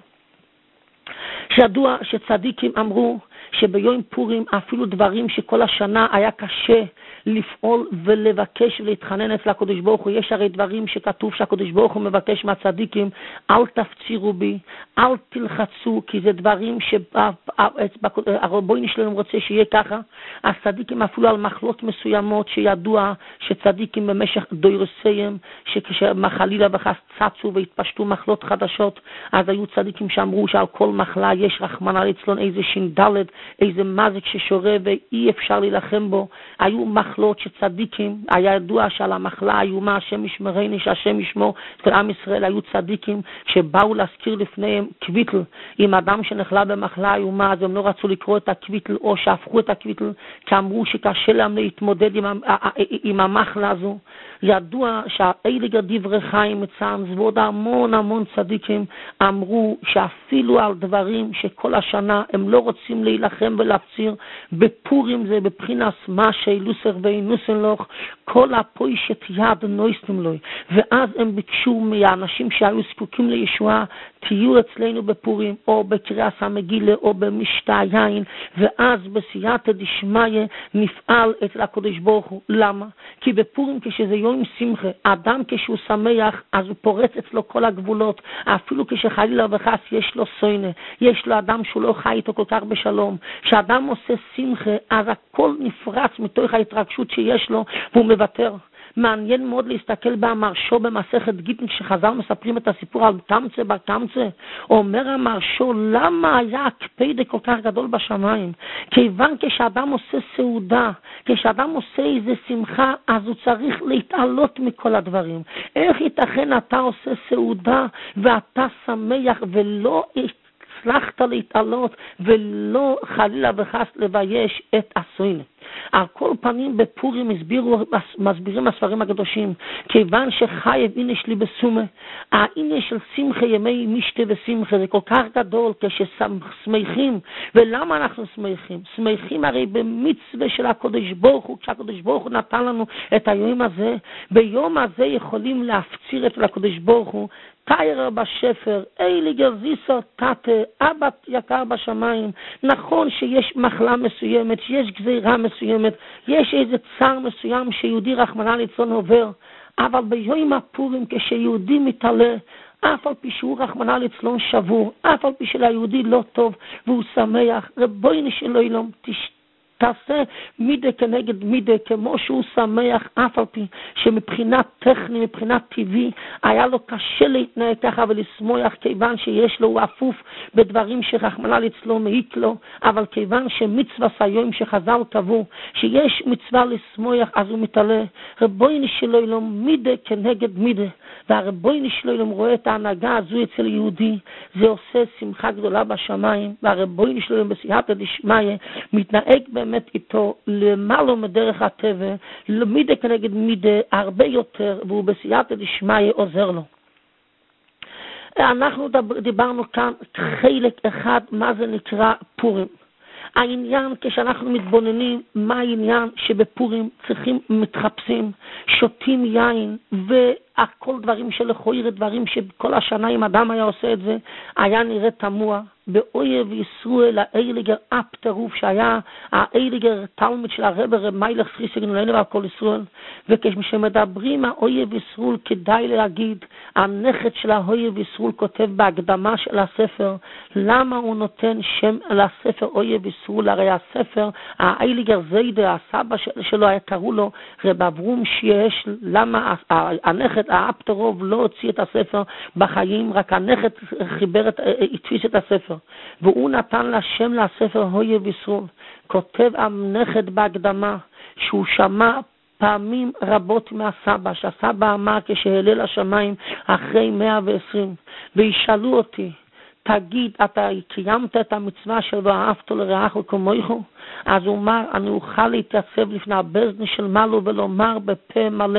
S1: שידוע שצדיקים אמרו שביום פורים אפילו דברים שכל השנה היה קשה לפעול ולבקש ולהתחנן אצל הקדוש ברוך הוא, יש הרי דברים שכתוב שהקדוש ברוך הוא מבקש מהצדיקים, אל תפצירו בי, אל תלחצו, כי זה דברים שהרבונו שלנו רוצה שיהיה ככה. הצדיקים אפילו על מחלות מסוימות שידוע שצדיקים במשך דוירסיים, שכשחלילה וחס צצו והתפשטו מחלות חדשות, אז היו צדיקים שאמרו שעל כל מחלה יש רחמנא ליצלן איזה שינדלת, איזה מזק ששורה ואי אפשר להילחם בו. היו מחלות שצדיקים, היה ידוע שעל המחלה האיומה, השם ישמרני, שהשם ישמור את עם ישראל, היו צדיקים שבאו להזכיר לפניהם קוויטל, עם אדם שנחלה במחלה האיומה, אז הם לא רצו לקרוא את הקוויטל או שהפכו את הקוויטל, כי אמרו שקשה להם להתמודד עם, עם המחלה הזו. ידוע שהאיליגר דברי חיים מצאנז ועוד המון המון צדיקים אמרו שאפילו על דברים שכל השנה הם לא רוצים להילחם ולהפציר, בפורים זה בבחינת מה שאילוסר ואינוסן לוך, כל הפוישת יד נויסטם לוי, ואז הם ביקשו מהאנשים שהיו זקוקים לישועה, תהיו אצלנו בפורים או בקריאת המגילה או במשתה היין, ואז בסייעתא דשמיא נפעל אצל הקדוש ברוך הוא. למה? כי בפורים כשזה יום שמחה, אדם כשהוא שמח אז הוא פורץ אצלו כל הגבולות, אפילו כשחלילה וחס יש לו סוינה, יש לו אדם שהוא לא חי איתו כל כך בשלום, כשאדם עושה שמחה אז הכל נפרץ מתוך ההתרגשות שיש לו והוא מוותר. מעניין מאוד להסתכל במרשו במסכת גיטין, כשחז"ל מספרים את הסיפור על תמצא בר תמצא, אומר המרשו למה היה הקפדה כל כך גדול בשמיים? כיוון כשאדם עושה סעודה, כשאדם עושה איזה שמחה, אז הוא צריך להתעלות מכל הדברים. איך ייתכן אתה עושה סעודה ואתה שמח ולא הצלחת להתעלות ולא חלילה וחס לבייש את הסוינה? על כל פנים בפורים מסבירו, מסבירים הספרים הקדושים, כיוון שחייב איניש לי בסומה, האיניש של שמחה ימי משתה ושמחה זה כל כך גדול כששמחים. ולמה אנחנו שמחים? שמחים הרי במצווה של הקדוש ברוך הוא, כשהקדוש ברוך הוא נתן לנו את היום הזה, ביום הזה יכולים להפציר את הקדוש ברוך הוא, תייר בשפר, אייליגר זיסר תתה, אבא יקר בשמיים. נכון שיש מחלה מסוימת, שיש גזירה מסוימת, יש איזה צער מסוים שיהודי רחמנא ליצלן עובר, אבל ביום הפורים כשיהודי מתעלה, אף על פי שהוא רחמנא ליצלן שבור, אף על פי שליהודי לא טוב והוא שמח, רבונו של עולם, תעשה מידה כנגד מידה, כמו שהוא שמח, אף על פי שמבחינת טכני, מבחינת טבעי, היה לו קשה להתנהג ככה ולשמוח, כיוון שיש לו, הוא אפוף בדברים שרחמנא ליצלן מעיק לו, אבל כיוון שמצווה היום שחז"ל קבעו, שיש מצווה לשמוח, אז הוא מתעלה. רבונו של עולם, מידה כנגד מידה, והרבונו של עולם רואה את ההנהגה הזו אצל יהודי, זה עושה שמחה גדולה בשמיים, והרבונו של עולם בסייעתא דשמיא מתנהג באמת איתו למעלה מדרך הטבע, מידה כנגד מידה הרבה יותר, והוא בסייעתא דשמיא עוזר לו. אנחנו דיברנו כאן חלק אחד מה זה נקרא פורים. העניין כשאנחנו מתבוננים מה העניין שבפורים צריכים מתחפשים, שותים יין והכל דברים שלכאורה דברים שכל השנה אם אדם היה עושה את זה היה נראה תמוה. באויב ישראל האייליגר אפטרוף שהיה האייליגר תלמיד של הרב רב מיילך סריסי גנולנו ועל כל ישראל, וכשמדברים האויב ישראל כדאי להגיד, הנכד של האויב ישראל כותב בהקדמה של הספר למה הוא נותן שם לספר אויב ישראל. הרי הספר האייליגר זיידה הסבא שלו היה קראו לו רב אברום שיש, למה הנכד האפטרוף לא הוציא את הספר בחיים, רק הנכד חיבר את התפיס את הספר והוא נתן לה שם לספר אויב ישראל. כותב הנכד בהקדמה שהוא שמע פעמים רבות מהסבא, שהסבא אמר כשהעלה לשמיים אחרי מאה ועשרים, וישאלו אותי, תגיד, אתה קיימת את המצווה של ואהבת לרעך כמוך? אז הוא אמר, אני אוכל להתייצב לפני הבזן של מעלו ולומר בפה מלא,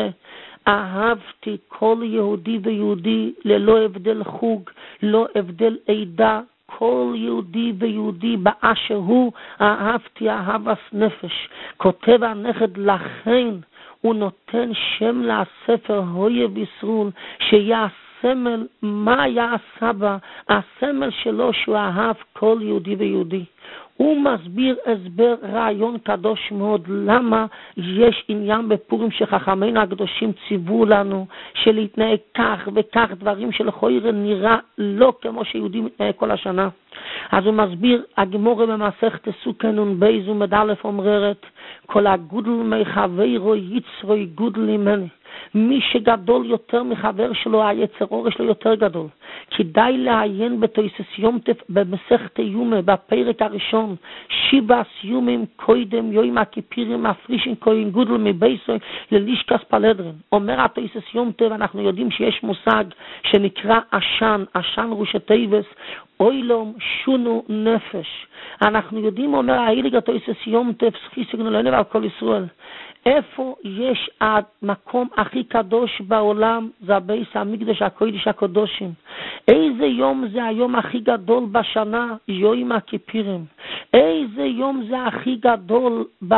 S1: אהבתי כל יהודי ויהודי ללא הבדל חוג, לא הבדל עדה, כל יהודי ויהודי באשר הוא אהבתי אהבת נפש. כותב הנכד, לכן הוא נותן שם לספר אויב ישראל שיהיה הסמל. מה היה הסבא? הסמל שלו שהוא אהב כל יהודי ויהודי. הוא מסביר הסבר רעיון קדוש מאוד למה יש עניין בפורים שחכמינו הקדושים ציוו לנו שלהתנהג כך וכך, דברים שלכאורה נראה לא כמו שיהודי מתנהג כל השנה. אז הוא מסביר, הגמרא במסכת סוכה נ"ב עמוד א' אומרת, כל הגודל מחברו יצרו גודל ממני. מי שגדול יותר מחבר שלו, היצר אור שלו יותר גדול. כדאי לעיין בתוספות יום טף במסכת יומא בפרק הראשון, שבע יומים קודם יום הכיפורים מפרישין כהן גודל מבייסוי ללישכס פלדרין. אומר התוספות יום טף, אנחנו יודעים שיש מושג שנקרא עשן, עשן ראש תיבס, אוילום שונו נפש. אנחנו יודעים, אומר האיליג התוספות יום טף, סחיסי גנולנו ועל כל ישראל, איפה יש המקום הכי קדוש בעולם? זה בית המקדש הקודש הקדושים. איזה יום זה היום הכי גדול בשנה? יום הכיפורים. איזה יום זה הכי גדול ב...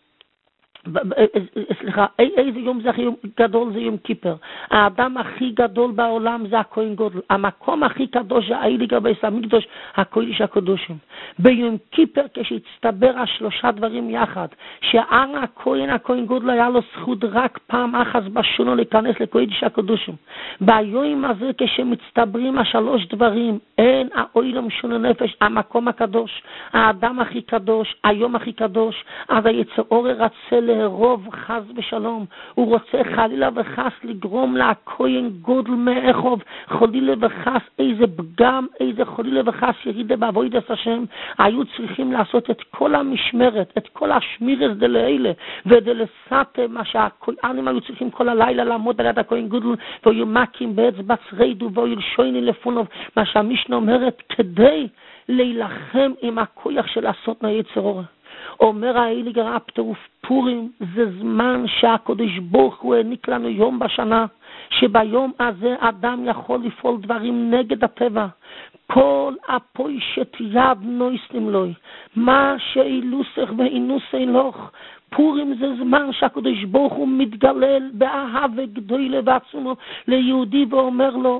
S1: סליחה, איזה יום זה הכי גדול? זה יום כיפר. האדם הכי גדול בעולם זה הכהן גודל. המקום הכי קדוש זה האיליג בית המקדש הקודש הקדושים. ביום כיפר כשהצטבר השלושה דברים יחד, שהר הכהן הכהן גודל היה לו זכות רק פעם אחת בשונו להיכנס לקודש הקדושים. ביום הזה כשמצטברים השלוש דברים, אין האוילום שונו נפש, המקום הקדוש, האדם הכי קדוש, היום הכי קדוש, אז היצר אור רצה להרוב חס ושלום, הוא רוצה חלילה וחס לגרום לכהן גודל מאחוב, חלילה וחס איזה פגם, איזה חלילה וחס ירידה בעבודת השם. היו צריכים לעשות את כל המשמרת, את כל השמירס דלאלה ודלסת, מה שהכהנים היו צריכים כל הלילה לעמוד על יד הכהן גודל והיו מקים באצבע צריידו והיו שויני לפונוב, מה שהמשנה אומרת כדי להילחם עם הכוח של לעשות מהיצר אור. אומר האיליגר אפטרוף, פורים זה זמן שהקדוש ברוך הוא העניק לנו יום בשנה, שביום הזה אדם יכול לפעול דברים נגד הטבע. כל הפוישת יד נויסנים לוי, מה שאילוסך ואינוס אילוך, פורים זה זמן שהקדוש ברוך הוא מתגלל באהבה גדולה ועצומו ליהודי ואומר לו,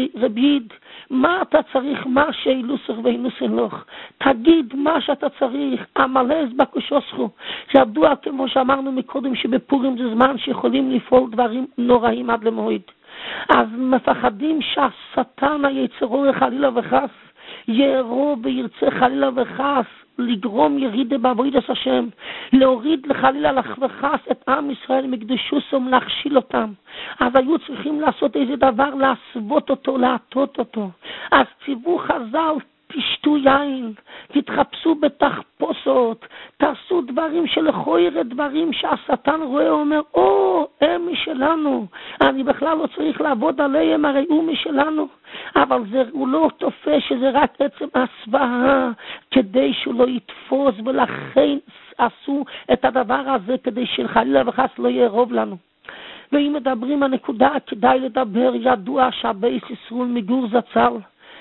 S1: רביד, מה אתה צריך, מה שאילוסך ואינוסן לך? תגיד מה שאתה צריך, המלז בקושוסכו. שידוע כמו שאמרנו מקודם שבפורים זה זמן שיכולים לפעול דברים נוראים עד למועד. אז מפחדים שהשטן היצרו חלילה וחס יערו וירצה חלילה וחס לגרום ירידה בעבודת השם, להוריד לחלילה וחס את עם ישראל מקדושם, להכשיל אותם. אז היו צריכים לעשות איזה דבר, להסוות אותו, להטות אותו. אז ציוו חז"ל, תשתו יין, תתחפשו בתחפושות, תעשו דברים שלכאורה דברים שהשטן רואה ואומר, או, הם משלנו, אני בכלל לא צריך לעבוד עליהם, הרי הוא משלנו. אבל זה, הוא לא תופס שזה רק עצם הסוואה, כדי שהוא לא יתפוס, ולכן עשו את הדבר הזה כדי שחלילה וחס לא יערוב לנו. ואם מדברים הנקודה, כדאי לדבר, ידוע שהבייס ישראל מגור זצ"ל,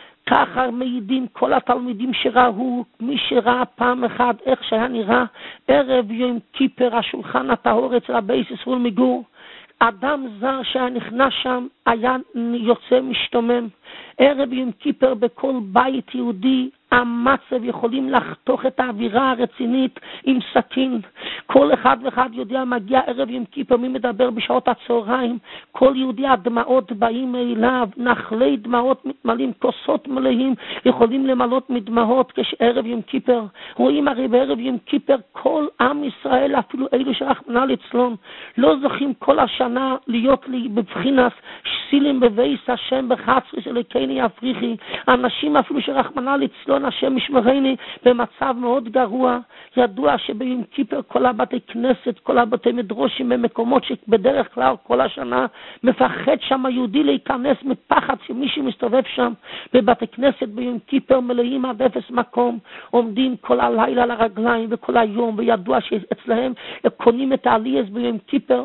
S1: ככה מעידים כל התלמידים שראו, מי שראה פעם אחת איך שהיה נראה ערב יום כיפר השולחן הטהור אצל הבייס ישראל מגור, אדם זר שהיה נכנס שם היה יוצא משתומם. ערב יום כיפר בכל בית יהודי המצב יכולים לחתוך את האווירה הרצינית עם סכין. כל אחד ואחד יודע, מגיע ערב יום כיפר, מי מדבר בשעות הצהריים, כל יהודי הדמעות באים אליו, נחלי דמעות מתמלאים, כוסות מלאים יכולים למלות מדמעות כשערב יום כיפר. רואים הרי בערב יום כיפר כל עם ישראל, אפילו אלו שרחמנא ליצלן, לא זוכים כל השנה להיות לי בבחינס שסילים בבייס השם בחצר של אלוקינו יפריחי. אנשים אפילו שרחמנא ליצלן השם ישמרני במצב מאוד גרוע. ידוע שביום כיפר כל הבתי כנסת, כל הבתי מדרושים במקומות שבדרך כלל כל השנה מפחד שם היהודי להיכנס מפחד שמישהו מסתובב שם. בבתי כנסת ביום כיפר מלאים עד אפס מקום, עומדים כל הלילה על הרגליים וכל היום, וידוע שאצלהם קונים את העלייס ביום כיפר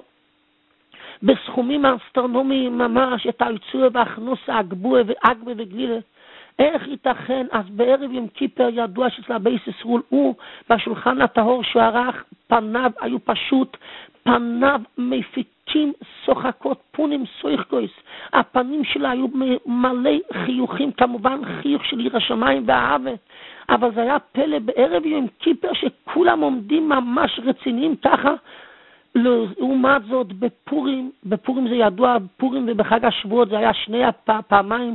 S1: בסכומים האסטרונומיים ממש, את היצוא והכנוסה, אגבוה ואגבה וגלילה. איך ייתכן? אז בערב יום כיפר ידוע שאצל הבייס ישראל הוא בשולחן הטהור שערך, פניו היו פשוט, פניו מפיקים שוחקות, פונים סויכקויס, הפנים שלה היו מלא חיוכים, כמובן חיוך של עיר השמיים והאהבה. אבל זה היה פלא בערב יום כיפר שכולם עומדים ממש רציניים ככה. לעומת זאת בפורים, בפורים זה ידוע, בפורים ובחג השבועות זה היה שני הפעמיים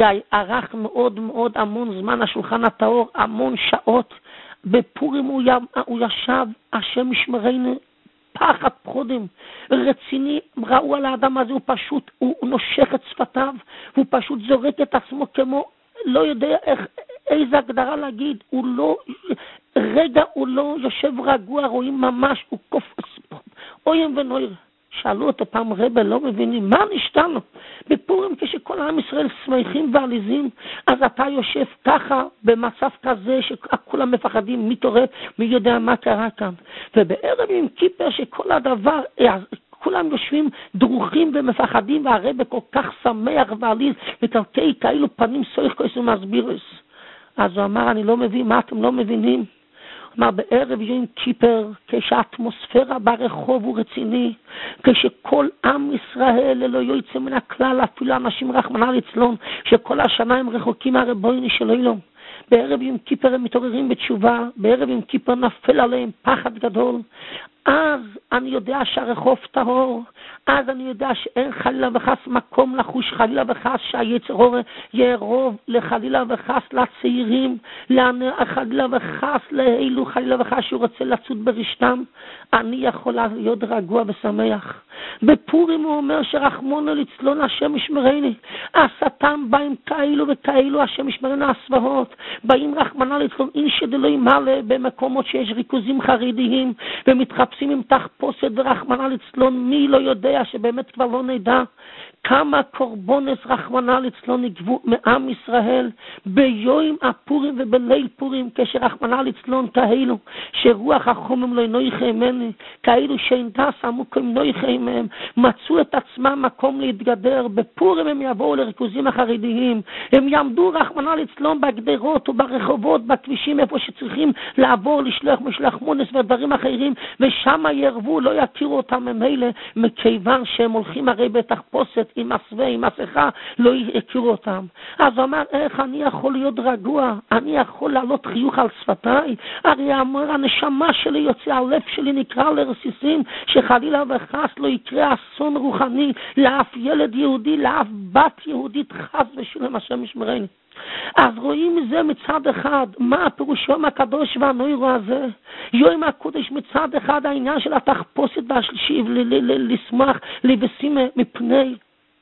S1: שערך מאוד מאוד המון זמן השולחן הטהור, המון שעות. בפורים הוא, הוא ישב, השם ישמרנו, פחד פחודים, רציני, ראו על האדם הזה, הוא פשוט, הוא, הוא נושך את שפתיו, הוא פשוט זורק את עצמו כמו, לא יודע איך, איזה הגדרה להגיד, הוא לא, רגע הוא לא יושב רגוע, רואים ממש, הוא קופץ, אוים ונויר. שאלו אותו פעם רבה, לא מבינים, מה נשתנו? בפורים כשכל עם ישראל שמחים ועליזים, אז אתה יושב ככה במצב כזה שכולם מפחדים, מתעורר, מי יודע מה קרה כאן. ובערב עם כיפר שכל הדבר, כולם יושבים דרוכים ומפחדים, והרבה כל כך שמח ועליז, ותלכי כאילו פנים סויך כוס ומסבירוס. אז הוא אמר, אני לא מבין, מה אתם לא מבינים? אמר, בערב יום כיפר, כשהאטמוספירה ברחוב הוא רציני, כשכל עם ישראל לא יוצא מן הכלל, אפילו אנשים רחמנא ליצלן, שכל השנה הם רחוקים מהריבונו של עולם. בערב יום כיפר הם מתעוררים בתשובה, בערב יום כיפר נפל עליהם פחד גדול. אז אני יודע שהרחוב טהור, אז אני יודע שאין חלילה וחס מקום לחוש חלילה וחס שהיצר הרע יערוב לחלילה וחס לצעירים, חלילה וחס לאלו חלילה וחס שהוא רוצה לצוד ברשתם. אני יכול להיות רגוע ושמח. בפורים הוא אומר שרחמונו ליצלן השם ישמרני, השטן בא עם כאלו וכאלו, השם ישמרנו הסברות, באים רחמנא ליצלן אין שדלא ימלא במקומות שיש ריכוזים חרדיים ומתחפשים עם תחפושת ורחמנא ליצלן, מי לא יודע שבאמת כבר לא נדע כמה קורבנות רחמנא ליצלן נגבו מעם ישראל ביום הפורים ובליל פורים, כשרחמנא ליצלן כאלו שרוח החומם לא נויכה ממני, כאלו שאין דס עמוק עם נויכה מהם, מצאו את עצמם מקום להתגדר. בפורים הם יבואו לריכוזים החרדיים, הם יעמדו רחמנא ליצלן בגדרות וברחובות, בכבישים איפה שצריכים לעבור, לשלוח משלח מונס ודברים אחרים, ושם ירבו, לא יכירו אותם ממילא, מכיוון שהם הולכים הרי בתחפושת עם מסווה, עם מסכה, לא יכירו אותם. אז הוא אמר, איך אני יכול להיות רגוע? אני יכול לעלות חיוך על שפתיי? הרי אמר, הנשמה שלי יוצא, הלב שלי נקרא לרסיסים, שחלילה וחס לא יקרה אסון רוחני לאף ילד יהודי, לאף בת יהודית, חס ושלום, השם ישמרני. אז רואים מזה מצד אחד, מה הפירוש יום הקדוש והנוירו הזה? יום הקודש מצד אחד העניין של התחפושת והשלישי, לשמח, לבשים מפני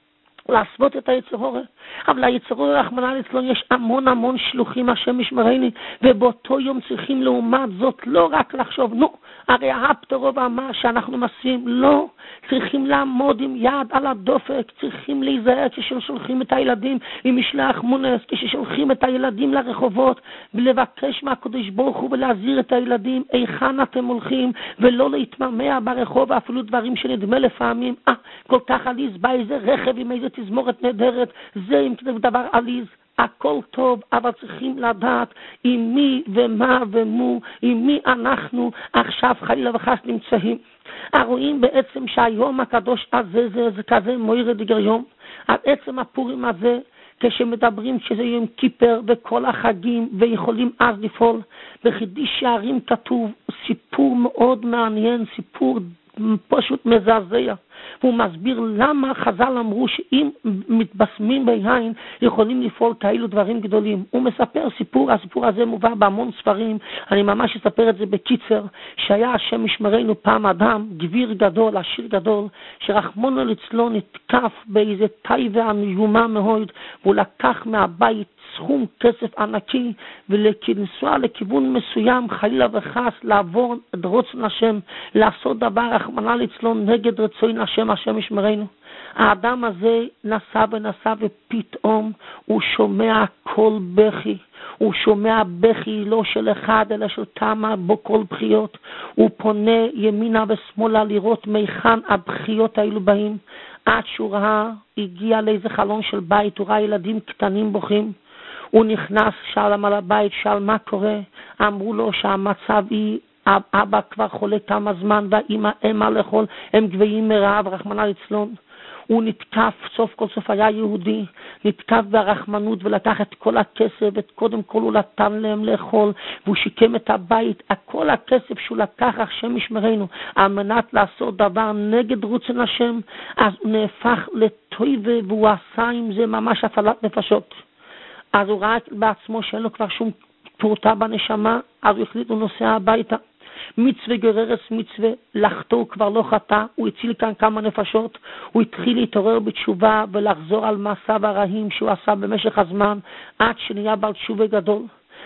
S1: להסוות את היצרור. אבל היצרור רחמנא ליצלן יש המון המון שלוחים, השם ישמרני, ובאותו יום צריכים לעומת זאת לא רק לחשוב, נו, הרי הפטרו ואמר שאנחנו מסים, לא, צריכים לעמוד עם יד על הדופק, צריכים להיזהר כששולחים את הילדים עם משלח מונס, כששולחים את הילדים לרחובות, ולבקש מהקדוש ברוך הוא ולהזהיר את הילדים, היכן אתם הולכים, ולא להתממע ברחוב, אפילו דברים שנדמה לפעמים, אה, כל כך עליז, בא איזה רכב עם איזה תזמורת נהדרת, זה עם כזה דבר עליז, הכל טוב, אבל צריכים לדעת עם מי ומה ומו, עם מי אנחנו עכשיו חלילה וחס נמצאים. רואים בעצם שהיום הקדוש הזה זה, זה כזה מוירד דיגר יום, על עצם הפורים הזה, כשמדברים שזה יום כיפר וכל החגים ויכולים אז לפעול, בחידוש שערים כתוב סיפור מאוד מעניין, סיפור פשוט מזעזע. הוא מסביר למה חז"ל אמרו שאם מתבשמים ביין יכולים לפעול כאלו דברים גדולים. הוא מספר סיפור, הסיפור הזה מובא בהמון ספרים, אני ממש אספר את זה בקיצר, שהיה השם ישמרנו פעם אדם, גביר גדול, עשיר גדול, שרחמנא ליצלן נתקף באיזה טייבה איומה מאוד, והוא לקח מהבית סכום כסף ענקי, ולנסוע לכיוון מסוים, חלילה וחס, לעבור את רצון השם, לעשות דבר רחמנא ליצלן נגד רצון השם, השם ישמרנו. האדם הזה נסע ונסע, ופתאום הוא שומע קול בכי. הוא שומע בכי לא של אחד אלא של כמה בכל בחיות. הוא פונה ימינה ושמאלה לראות מיכן הבחיות האלו באים, עד שהוא ראה, הגיע לאיזה חלון של בית, הוא ראה ילדים קטנים בוכים. הוא נכנס, שאל על הבית, שאל מה קורה, אמרו לו שהמצב היא, אבא כבר חולה כמה זמן, והאמא אין מה לאכול, הם גבוהים מרעב, רחמנא ליצלן. הוא נתקף, סוף כל סוף היה יהודי, נתקף ברחמנות ולקח את כל הכסף, וקודם כל הוא נתן להם לאכול, והוא שיקם את הבית, כל הכסף שהוא לקח, השם ישמרנו, על מנת לעשות דבר נגד רצון השם, אז הוא נהפך לטויבה, והוא עשה עם זה ממש הצלת נפשות. אז הוא ראה בעצמו שאין לו כבר שום פרוטה בנשמה, אז הוא החליט, הוא נוסע הביתה. מצווה גררס מצווה, לחטוא כבר לא חטא, הוא הציל כאן כמה נפשות, הוא התחיל להתעורר בתשובה ולחזור על מעשיו הרעים שהוא עשה במשך הזמן, עד שנהיה בעל תשובה גדול.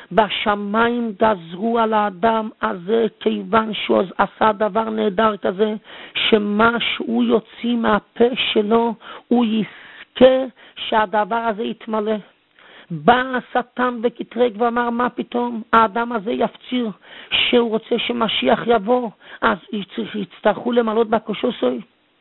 S1: בשמיים גזרו על האדם הזה, כיוון שהוא עשה דבר נהדר כזה, שמה שהוא יוציא מהפה שלו, הוא יזכה שהדבר הזה יתמלא. בא השטן וקטרג ואמר, מה פתאום? האדם הזה יפציר שהוא רוצה שמשיח יבוא, אז יצטרכו למלות בקושוסוי.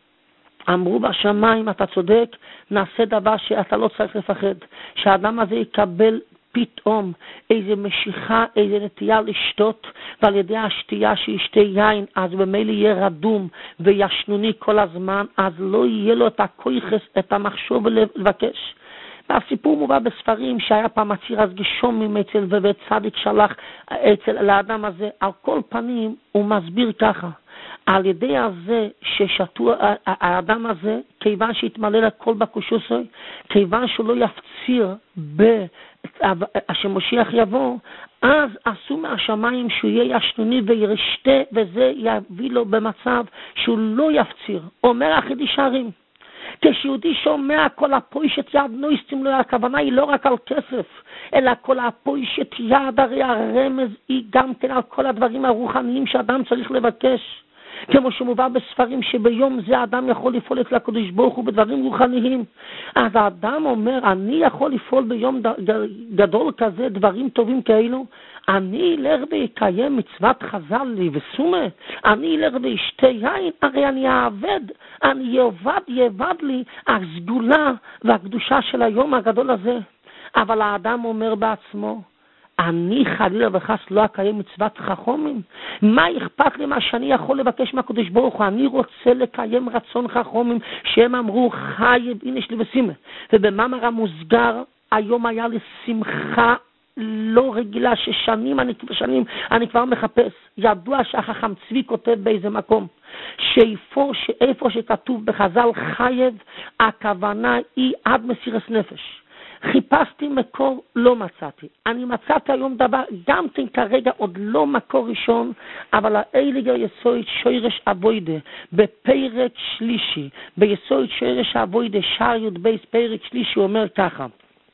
S1: אמרו בשמיים, אתה צודק, נעשה דבר שאתה לא צריך לפחד, שהאדם הזה יקבל פתאום איזה משיכה, איזה נטייה לשתות, ועל ידי השתייה שישתה יין, אז במילא יהיה רדום וישנוני כל הזמן, אז לא יהיה לו את הכויחס, את המחשוב לבקש. והסיפור מובא בספרים שהיה פעם הציר אז גשומים אצל וצדיק שלח אצל האדם הזה. על כל פנים הוא מסביר ככה, על ידי הזה ששתו האדם הזה, כיוון שהתמלא לכל בקושוסוי, כיוון שהוא לא יפציר שמשיח יבוא, אז עשו מהשמיים שהוא יהיה ישנוני וירשתה, וזה יביא לו במצב שהוא לא יפציר. אומר החידוש הערים, כשיהודי שומע כל הפוישת יד נויסטים לו, הכוונה היא לא רק על כסף, אלא כל הפוישת יד, הרי הרמז היא גם כן על כל הדברים הרוחניים שאדם צריך לבקש. כמו שמובא בספרים שביום זה האדם יכול לפעול אצל הקדוש ברוך הוא בדברים רוחניים. אז האדם אומר, אני יכול לפעול ביום גדול כזה, דברים טובים כאלו, אני אלך ויקיים מצוות חז"ל לי וסומה, אני אלך וישתה יין, הרי אני אעבד, אני יאבד, יאבד לי הסגולה והקדושה של היום הגדול הזה. אבל האדם אומר בעצמו, אני חלילה וחס לא אקיים מצוות חכמים. מה אכפת לי מה שאני יכול לבקש מהקדוש ברוך הוא? אני רוצה לקיים רצון חכמים שהם אמרו חייב הנה שלי ושימה. ובמאמר המוסגר היום היה לי שמחה לא רגילה ששנים אני, שנים אני כבר מחפש. ידוע שהחכם צבי כותב באיזה מקום שאיפה, שאיפה שכתוב בחז"ל חייב, הכוונה היא עד מסירת נפש. חיפשתי מקור, לא מצאתי. אני מצאתי היום דבר, גם כן כרגע עוד לא מקור ראשון, אבל האליגר יסוד שורש אבוידה, בפרק שלישי, ביסוד שורש אבוידה, שער י' בייס פרק שלישי, אומר ככה,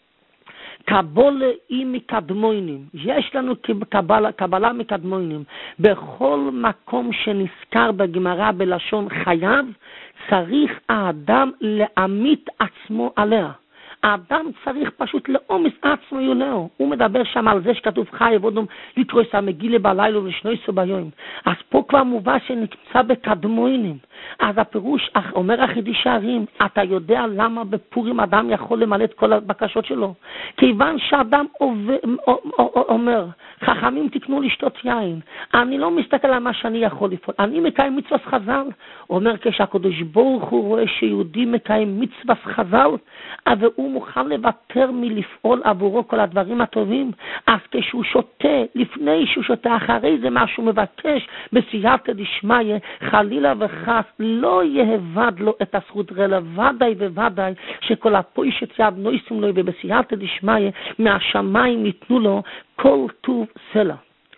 S1: קבולה היא מקדמונים, יש לנו קבלה, קבלה מקדמונים, בכל מקום שנזכר בגמרא בלשון חייב, צריך האדם להעמיד עצמו עליה. האדם צריך פשוט לאומס עצמו יולאו. הוא מדבר שם על זה שכתוב חייב אדם לקרוא את המגילה בלילה ולשנויסו ביום. אז פה כבר מובא שנמצא בקדמונים. אז הפירוש אומר החידוש הערים, אתה יודע למה בפורים אדם יכול למלא את כל הבקשות שלו? כיוון שאדם אומר, חכמים תקנו לשתות יין, אני לא מסתכל על מה שאני יכול לפעול, אני מקיים מצוות חז"ל. אומר כשהקדוש ברוך הוא רואה שיהודי מקיים מצוות חז"ל, והוא מוכן לוותר מלפעול עבורו כל הדברים הטובים, אז כשהוא שותה, לפני שהוא שותה, אחרי זה מה שהוא מבקש בסייעתא דשמיא, חלילה וחס לא יאבד לו את הזכות, ודאי וודאי שכל הפוישת יד נויסים לו ובסייעתא דשמיא מהשמיים ניתנו לו כל טוב סלע.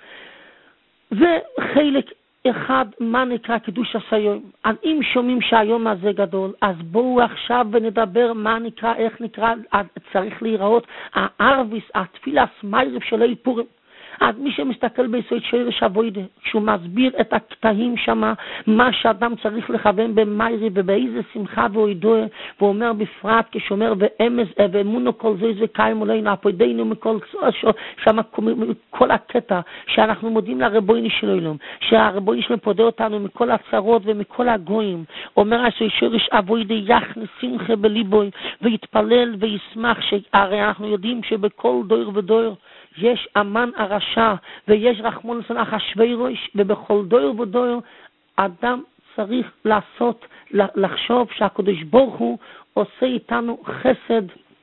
S1: זה חלק אחד מה נקרא קידוש הסיום. אז אם שומעים שהיום הזה גדול, אז בואו עכשיו ונדבר מה נקרא, איך נקרא, צריך להיראות הערביס, התפילה הסמיירב של פורים. אז מי שמסתכל ביסוד שורש אבוידה, כשהוא מסביר את הקטעים שמה, מה שאדם צריך לכוון במיירי ובאיזה שמחה והוידוה, ואומר בפרט כשאומר ואמס ואמונו כל זה זה קיים עלינו, הפוידינו מכל שמה כל הקטע שאנחנו מודים לרבויני שלנו, שהרבויני שלנו פודה אותנו מכל הצרות ומכל הגויים. אומר היסוד שורש אבוידה יכנס שמחה בליבוי ויתפלל וישמח, שהרי אנחנו יודעים שבכל דור ודור יש אמן הרשע ויש רחמון לצון אחשוורוש, ובכל דור ודור אדם צריך לעשות, לחשוב שהקדוש ברוך הוא עושה איתנו חסד,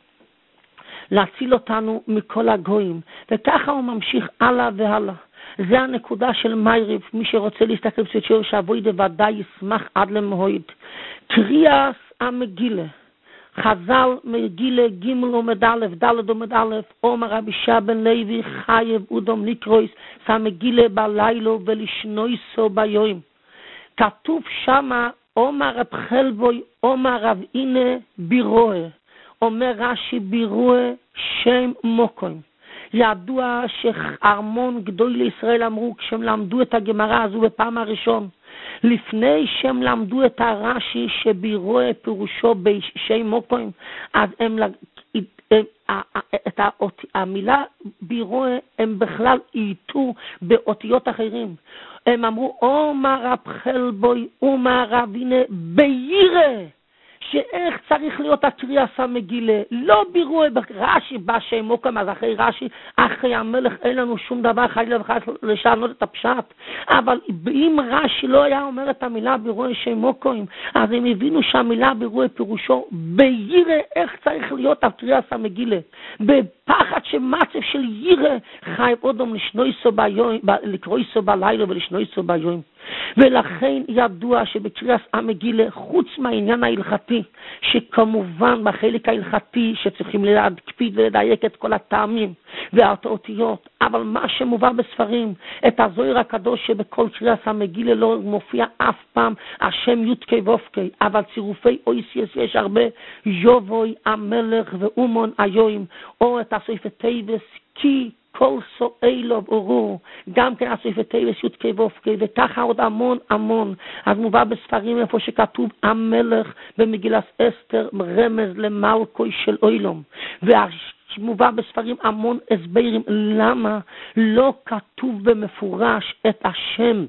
S1: להציל אותנו מכל הגויים, וככה הוא ממשיך הלאה והלאה. זה הנקודה של מייריב. מי שרוצה להסתכל בספר שבוידה ודאי ישמח עד למועד. קריאס המגילה, חז"ל מגילה ג' עומד א', ד' עומד א', אומר רבי שעה בן לוי חייב אודום לקרויס המגילה בלילה ולשנויסו ביום. כתוב שמה אומר רב חלבוי, אומר רב הנה בירוה, אומר רש"י בירוה שם מוקוים. ידוע שהרמון גדול לישראל אמרו כשהם למדו את הגמרא הזו בפעם הראשון, לפני שהם למדו את הרש"י שבירוה פירושו בשם מוקוים, אז הם את המילה בירוה הם בכלל איתו באותיות אחרים. הם אמרו אומר רב חלבוי אומר רב הנה בירא, שאיך צריך להיות הקריאה המגילה, לא בירוה ברש"י בשם מוקם, אז אחרי רש"י, אחרי המלך אין לנו שום דבר חלילה וחס לשנות את הפשט. אבל אם רש"י לא היה אומר את המילה בירוה שם מוקם, אז הם הבינו שהמילה בירוה פירושו בירא, איך צריך להיות הקריאה המגילה, בפחד שמצב של ירא חייב אדם לשנויסו ביום, לקרויסו בלילה ולשנויסו ביום. ולכן ידוע שבקריאת המגילה, חוץ מהעניין ההלכתי, שכמובן בחלק ההלכתי שצריכים להקפיד ולדייק את כל הטעמים והאותיות, אבל מה שמובא בספרים, את הזוהר הקדוש שבכל קריאת המגילה לא מופיע אף פעם השם יודקי וופקי, אבל צירופי אויסיס יש הרבה, יובוי המלך ואומון היום, או את הסעיף טייבס, כי כל סואי לו ברור, גם כן אסופתי ושות כבופקי, וככה עוד המון המון. אז מובא בספרים איפה שכתוב המלך במגילת אסתר רמז למלכוי של אוילום, ומובא בספרים המון הסברים למה לא כתוב במפורש את השם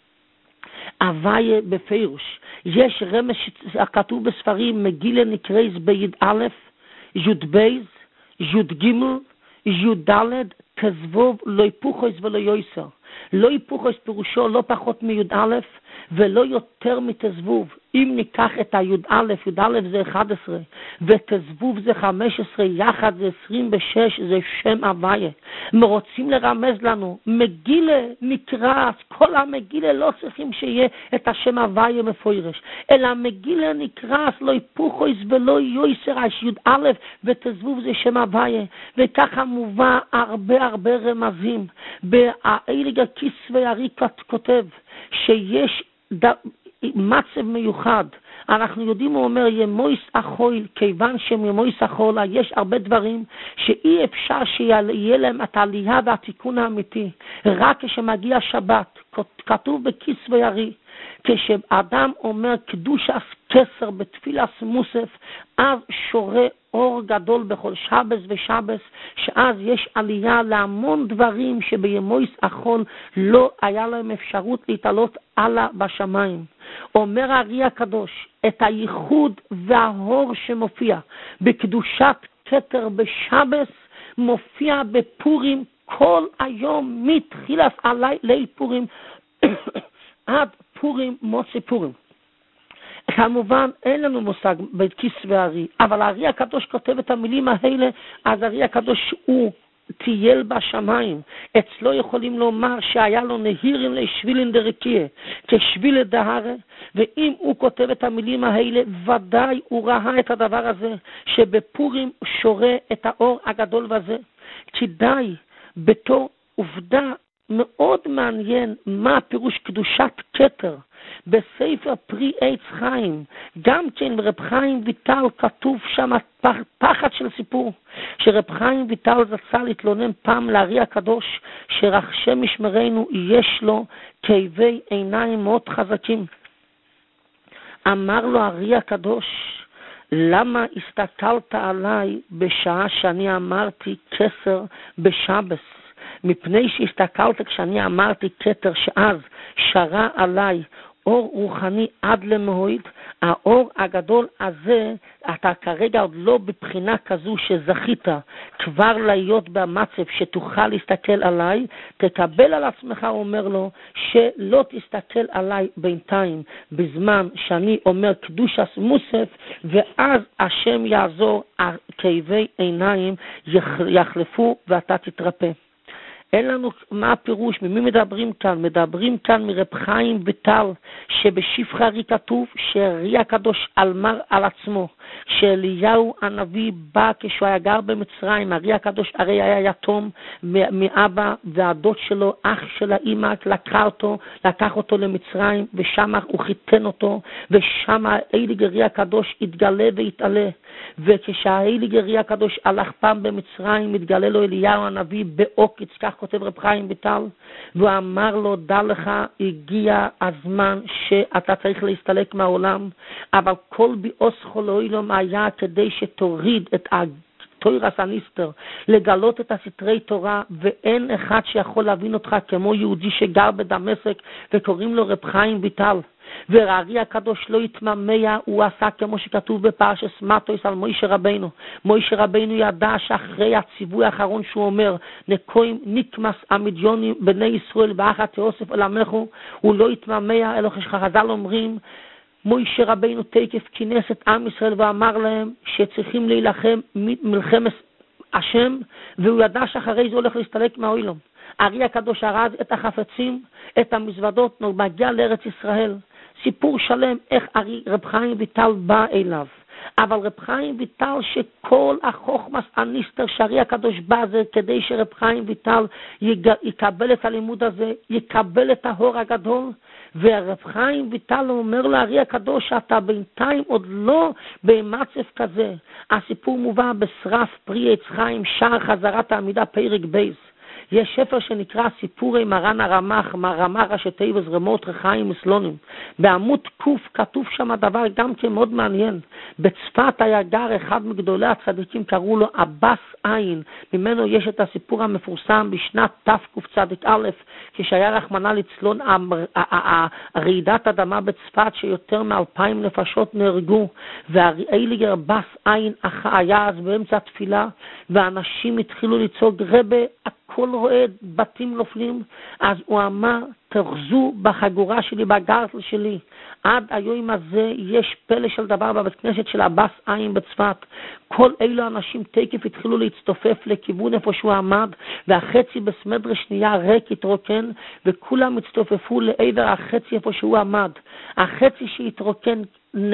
S1: הוויה בפירוש. יש רמז שכתוב בספרים מגילה נקרייז ביד א', יוד בייז, יוד גימל, יוד ד', תזבוב, לא יפוחויס ולא יויסר. לא יפוחויס פירושו לא פחות מיוד א' ולא יותר מתזבוב. אם ניקח את היוד א', יוד א' זה אחד עשר ותזבוב זה חמש עשרה, יחד זה עשרים ושש, זה שם הוויה. רוצים לרמז לנו, מגילה נקרא, כל המגילה לא צריכים שיהיה את השם הוויה מפורש, אלא מגילה נקרא לא יפוחויס ולא יויסר, יוד א' ותזבוב זה שם הוויה. וככה מובא הרבה הרבה רמזים. באליגה כיסוי הריקת כותב שיש ד... מצב מיוחד. אנחנו יודעים, הוא אומר, ימויס החול, כיוון שימויס החול, יש הרבה דברים שאי אפשר שיהיה להם את העלייה והתיקון האמיתי. רק כשמגיע שבת, כתוב בכיסוי הרי, כשאדם אומר קדוש כסר בתפילת מוסף, אז שורה אור גדול בכל שבס ושבס, שאז יש עלייה להמון דברים שבימויס החול לא היה להם אפשרות להתעלות הלאה בשמיים. אומר הארי הקדוש, את הייחוד והאור שמופיע בקדושת כתר בשבס מופיע בפורים כל היום, מתחילת ליל פורים עד פורים מוצאי פורים. כמובן אין לנו מושג בכיסוי הארי, אבל הארי הקדוש כותב את המילים האלה. אז הארי הקדוש הוא טייל בשמיים, אצלו יכולים לומר שהיה לו נהירים לשבילין דרקיה, כשביל דהרה, ואם הוא כותב את המילים האלה, ודאי הוא ראה את הדבר הזה, שבפורים שורה את האור הגדול הזה. כדאי בתור עובדה מאוד מעניין מה פירוש קדושת כתר בספר פרי עץ חיים. גם כן רב חיים ויטל כתוב שם פחד של סיפור, שרב חיים ויטל זצה להתלונן פעם לארי הקדוש שרחשי משמרנו יש לו כאבי עיניים מאוד חזקים. אמר לו הארי הקדוש, למה הסתכלת עליי בשעה שאני אמרתי כסר בשבס? מפני שהסתכלת כשאני אמרתי כתר, שאז שרה עליי אור רוחני עד למועד. האור הגדול הזה, אתה כרגע עוד לא בבחינה כזו שזכית כבר להיות במצב שתוכל להסתכל עליי, תקבל על עצמך, אומר לו, שלא תסתכל עליי בינתיים, בזמן שאני אומר קדושת מוסף, ואז השם יעזור, כאבי עיניים יחלפו ואתה תתרפא. אין לנו מה הפירוש, ממי מדברים כאן? מדברים כאן מרב חיים ויטל, שבשפחה הרי כתוב שהארי הקדוש אמר על עצמו, שאליהו הנביא בא כשהוא היה גר במצרים. הארי הקדוש הרי היה יתום מאבא, והדוד שלו, אח של האמא, לקח אותו, לקח אותו למצרים, ושם הוא חיתן אותו, ושם הארי הקדוש התגלה והתעלה. וכשהארי הקדוש הלך פעם במצרים, התגלה לו אליהו הנביא בעוקץ, כך כותב רב חיים ויטל, והוא אמר לו, דע לך, הגיע הזמן שאתה צריך להסתלק מהעולם, אבל כל ביאוס חולוילום היה כדי שתוריד את תוירס הניסטר, לגלות את הסתרי תורה, ואין אחד שיכול להבין אותך כמו יהודי שגר בדמשק וקוראים לו רב חיים ויטל. והארי הקדוש לא התממע, הוא עשה כמו שכתוב בפרשת מטויס על מוישה רבנו. מוישה רבנו ידע שאחרי הציווי האחרון שהוא אומר, נקוים נקמס המדיונים בני ישראל ואחת תאוסף עולמךו, הוא לא התממע, אלא חז"ל אומרים, מוישה רבנו תקף כינס את עם ישראל ואמר להם שצריכים להילחם מלחמת השם, והוא ידע שאחרי זה הולך להסתלק מהעולם. הארי הקדוש ארז את החפצים, את המזוודות, מגיע לארץ ישראל. סיפור שלם איך רב חיים ויטל בא אליו. אבל רב חיים ויטל שכל החוכמס הניסטר שהארי הקדוש בא זה כדי שרב חיים ויטל יקבל את הלימוד הזה, יקבל את האור הגדול. ורב חיים ויטל אומר לארי הקדוש שאתה בינתיים עוד לא במצב כזה. הסיפור מובא בשרף פרי עץ חיים, שער חזרת העמידה פרק בייס. יש ספר שנקרא סיפורי מרן הרמ"ח, רמ"ח ראשי תיבות רמות רחיים מסלונים. בעמוד קוף כתוב שם דבר גם כן מאוד מעניין. בצפת היה גר אחד מגדולי הצדיקים, קראו לו אבס עין. ממנו יש את הסיפור המפורסם בשנת תקצ"א, כשהיה רחמנא ליצלן רעידת אדמה בצפת שיותר מאלפיים נפשות נהרגו, והאיליגר בס עין היה אז באמצע התפילה, ואנשים התחילו לצעוק רבה, הכל רועד, בתים נופלים. אז הוא אמר, תרזו בחגורה שלי, בגרטל שלי. עד היום הזה יש פלא של דבר בבית כנסת של אבס עין בצפת. כל אילו אנשים תקף התחילו להצטופף לכיוון איפה שהוא עמד, והחצי בסמדרה שנייה ריק התרוקן, וכולם הצטופפו לעבר החצי איפה שהוא עמד. החצי שהתרוקן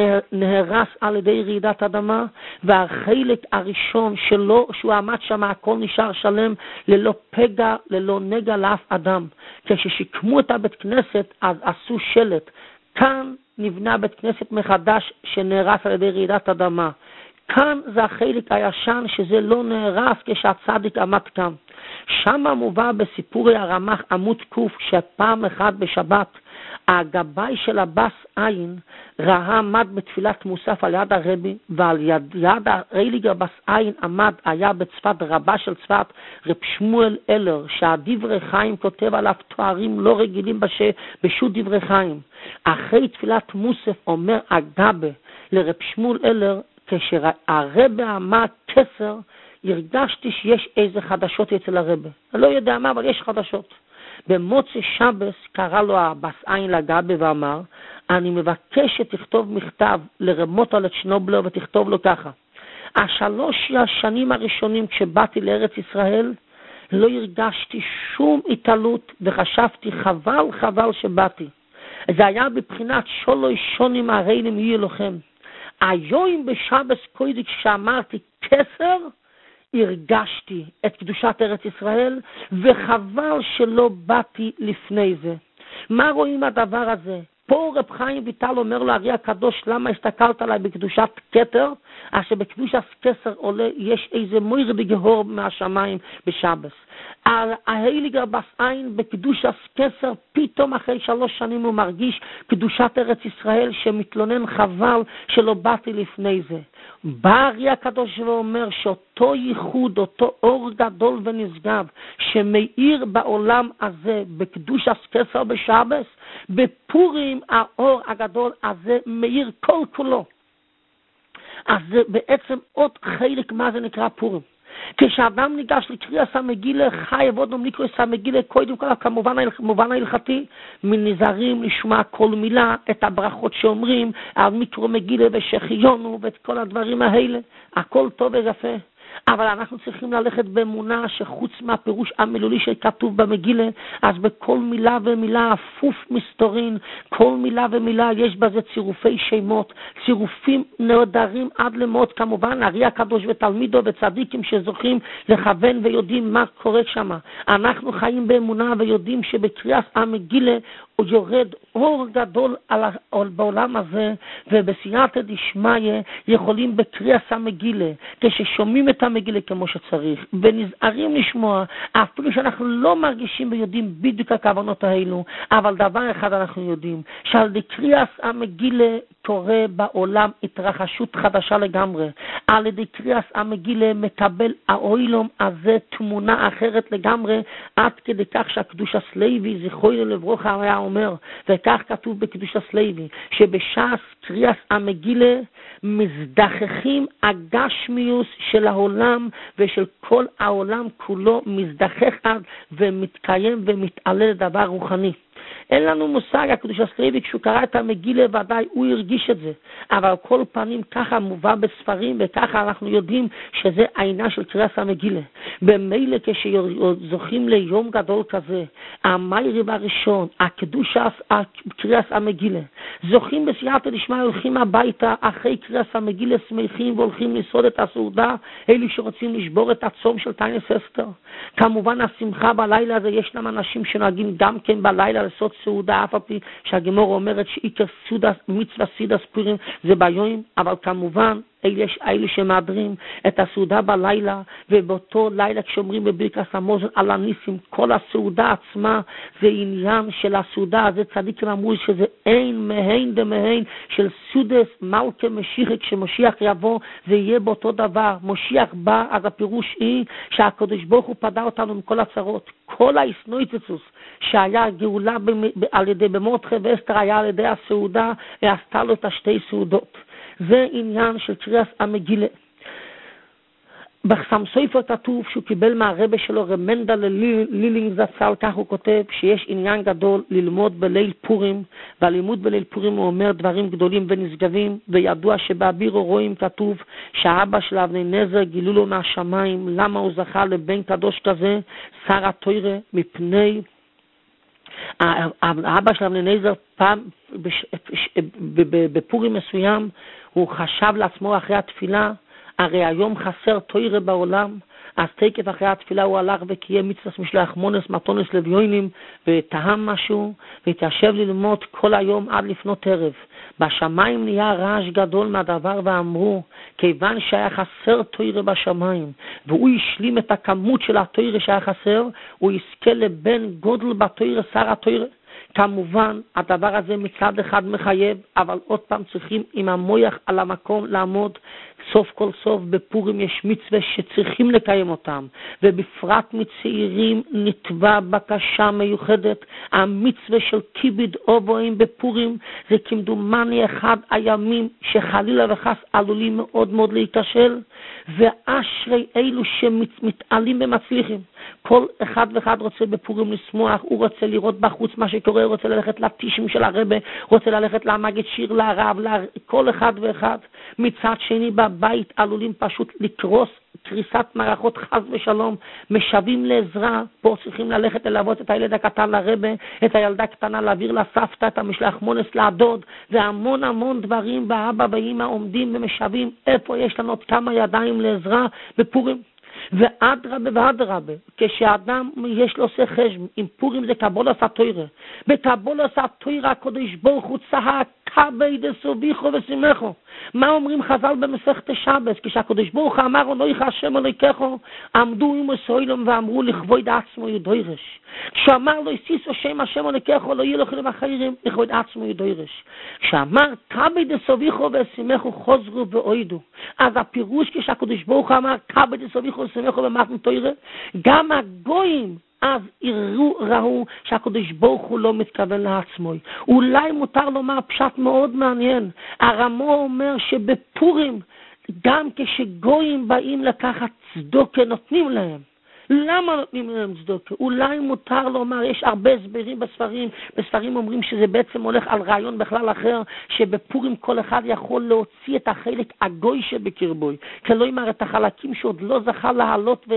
S1: נהרס על ידי רעידת אדמה, והחלק הראשון שלו, שהוא עמד שם, הכל נשאר שלם, ללא פגע, ללא נגע לאף אדם. כששיקמו את הבית כנסת, אז עשו שלט. כאן נבנה בית כנסת מחדש שנהרס על ידי רעידת אדמה. כאן זה החלק הישן שזה לא נהרס כשהצדיק עמד כאן. שם מובא בסיפורי הרמ"ח עמוד קוף, שפעם אחת בשבת הגבאי של אבס עין ראה עמד בתפילת מוסף על יד הרבי, ועל יד, יד האיליגר אבס עין עמד, היה בצפת רבה של צפת רב שמואל אלר, שהדברי חיים כותב עליו תוארים לא רגילים בש... בשו"ת דברי חיים. אחרי תפילת מוסף אומר הגבה לרב שמואל אלר, כשהרבי עמד כסר, הרגשתי שיש איזה חדשות אצל הרבי. אני לא יודע מה, אבל יש חדשות. במוצאי שבס קרא לו אבס עין לגבי ואמר, אני מבקש שתכתוב מכתב לרב מוטל צ'נובלר ותכתוב לו ככה. השלוש השנים הראשונים כשבאתי לארץ ישראל לא הרגשתי שום התעלות וחשבתי חבל חבל שבאתי. זה היה בבחינת שולוי שונים הריינים יהיו לכם. היום בשבס קודש שאמרתי כסר, הרגשתי את קדושת ארץ ישראל, וחבל שלא באתי לפני זה. מה רואים הדבר הזה? פה רב חיים ויטל אומר לו, הרי הקדוש, למה הסתכלת עליי בקדושת כתר? אז שבקדושת כסר עולה, יש איזה מויר בגהור מהשמיים בשבס. על האיליגר אבס עין בקדושת כסר, פתאום אחרי שלוש שנים הוא מרגיש קדושת ארץ ישראל, שמתלונן חבל שלא באתי לפני זה. בא הרי הקדוש ואומר שאותו ייחוד, אותו אור גדול ונשגב, שמאיר בעולם הזה בקדושת כסר בשבס, בפורים האור הגדול הזה מאיר כל כולו. אז זה בעצם עוד חלק מה זה נקרא פורים. כשאדם ניגש לקריאת המגילה, חי עבודנו לקרוא את המגילה, קודם כל כמובן כמובן ההלכתי, מנזהרים לשמוע כל מילה, את הברכות שאומרים על מיקרו מגילה ושחיונו ואת כל הדברים האלה, הכל טוב ויפה. אבל אנחנו צריכים ללכת באמונה שחוץ מהפירוש המילולי שכתוב במגילה, אז בכל מילה ומילה אפוף מסתורין, כל מילה ומילה יש בזה צירופי שמות, צירופים נהדרים עד למות, כמובן הרי הקדוש ותלמידו וצדיקים שזוכים לכוון ויודעים מה קורה שם. אנחנו חיים באמונה ויודעים שבקריאת המגילה הוא יורד אור גדול על, על בעולם הזה, ובסייעתא דשמיא יכולים בקריאת המגילה, כששומעים את המגילה כמו שצריך, ונזהרים לשמוע, אפילו שאנחנו לא מרגישים ויודעים בדיוק הכוונות האלו, אבל דבר אחד אנחנו יודעים, שעל קריאת המגילה קורה בעולם התרחשות חדשה לגמרי. על ידי קריאת המגילה מקבל העולם הזה תמונה אחרת לגמרי, עד כדי כך שהקדושת לוי זכרונו לברכה היה אומר, וכך כתוב בקדושת לוי, שבשעת קריאת המגילה מזדחכים הגשמיוס של העולם ושל כל העולם כולו, מזדחך עד ומתקיים ומתעלה לדבר רוחני. אין לנו מושג, הקדושת לוי כשהוא קרא את המגילה ודאי הוא הרגיש את זה, אבל כל פנים ככה מובא בספרים, וככה אנחנו יודעים שזה העניין של קריאת המגילה. במילא כשזוכים ליום גדול כזה, המיירב הראשון, הקדושת קריאת המגילה, זוכים בסייעתא דשמיא, הולכים הביתה אחרי קריאת המגילה שמחים והולכים לסעוד את הסעודה, אלו שרוצים לשבור את הצום של תענית אסתר. כמובן השמחה בלילה הזה, ישנם אנשים שנוהגים גם כן בלילה לעשות סעודה, אף על פי שהגמור אומרת שעיקר סעודה, מצווה סידס פורים זה ביום, אבל כמובן יש אלה שמאדרים את הסעודה בלילה, ובאותו לילה כשאומרים בברכת המזון על הניסים, כל הסעודה עצמה זה עניין של הסעודה. הזה צדיקים אמרו שזה אין מהן דמהן של סעודס מלכה משיח. כשמשיח יבוא זה יהיה באותו דבר. משיח בא, אז הפירוש היא שהקדוש ברוך הוא פדה אותנו מכל הצרות. כל האסנויצצוס שהיה גאולה על ידי במרדכי ואסתר היה על ידי הסעודה, ועשתה לו את השתי סעודות. זה עניין של קריאת המגילה. בחסם סופר כתוב שהוא קיבל מהרבא שלו רמנדה ללילינג זצ"ל, כך הוא כותב שיש עניין גדול ללמוד בליל פורים, והלימוד בליל פורים הוא אומר דברים גדולים ונשגבים, וידוע שבאבירו רואים כתוב שהאבא של אבני נזר גילו לו מהשמיים למה הוא זכה לבן קדוש כזה, שר התורה, מפני האבא של אבני נזר פעם בפורים מסוים הוא חשב לעצמו אחרי התפילה, הרי היום חסר תורה בעולם, אז תקף אחרי התפילה הוא הלך וקיים מצוות משלוח מונס מתונס לוויונים, וטעם משהו והתיישב ללמוד כל היום עד לפנות ערב. בשמיים נהיה רעש גדול מהדבר, ואמרו כיוון שהיה חסר תורה בשמיים והוא השלים את הכמות של התורה שהיה חסר, הוא יזכה לבן גודל בתורה, שר התורה. כמובן הדבר הזה מצד אחד מחייב, אבל עוד פעם צריכים עם המויח על המקום לעמוד. סוף כל סוף בפורים יש מצווה שצריכים לקיים אותם, ובפרט מצעירים נתבע בקשה מיוחדת. המצווה של כיבוד אבוים בפורים זה כמדומני אחד הימים שחלילה וחס עלולים מאוד מאוד להיכשל, ואשרי אלו שמתעלים ומצליחים. כל אחד ואחד רוצה בפורים לשמוח, הוא רוצה לראות בחוץ מה שקורה, הוא רוצה ללכת לטישים של הרבא, רוצה ללכת למגד שיר לרב, כל אחד ואחד. מצד שני בבית עלולים פשוט לקרוס קריסת מערכות, חס ושלום, משווים לעזרה. פה צריכים ללכת ללוות את הילד הקטן לרבא, את הילדה הקטנה להעביר לסבתא, את המשלח מונס לדוד, והמון המון דברים, ואבא ואמא עומדים ומשווים. איפה יש לנו עוד כמה ידיים לעזרה בפורים? ואדרבה ואדרבה, כשאדם יש לו עושה חשבון, אם פורים זה קבולת התורה, בקבולת התורה הקדוש ברוך הוא צעק כבד סוביחו ושמחו. מה אומרים חז"ל במסכת שבת? כשהקדוש ברוך אמר אנוכי השם אלוקיכו, עמדו עם ישראל ואמרו לכבוד עצמו ידוירש. כשאמר לו הסיסו שם השם אלוקיכו לא יהיה לכם אחרים, לכבוד עצמו ידוירש. כשאמר כבד סוביחו ושמחו חוזרו ואוידו. אז הפירוש כשהקדוש ברוך אמר כבד סוביחו ושמחו במתן תורה, גם הגויים אז יראו, ראו שהקדוש ברוך הוא לא מתכוון לעצמו. אולי מותר לומר פשט מאוד מעניין. הרמו אומר שבפורים גם כשגויים באים לקחת צדוקה נותנים להם. למה נותנים להם צדוקה? אולי מותר לומר, יש הרבה הסברים בספרים, בספרים אומרים שזה בעצם הולך על רעיון בכלל אחר, שבפורים כל אחד יכול להוציא את החלק הגוי שבקרבוי, כלא יאמר את החלקים שעוד לא זכה להעלות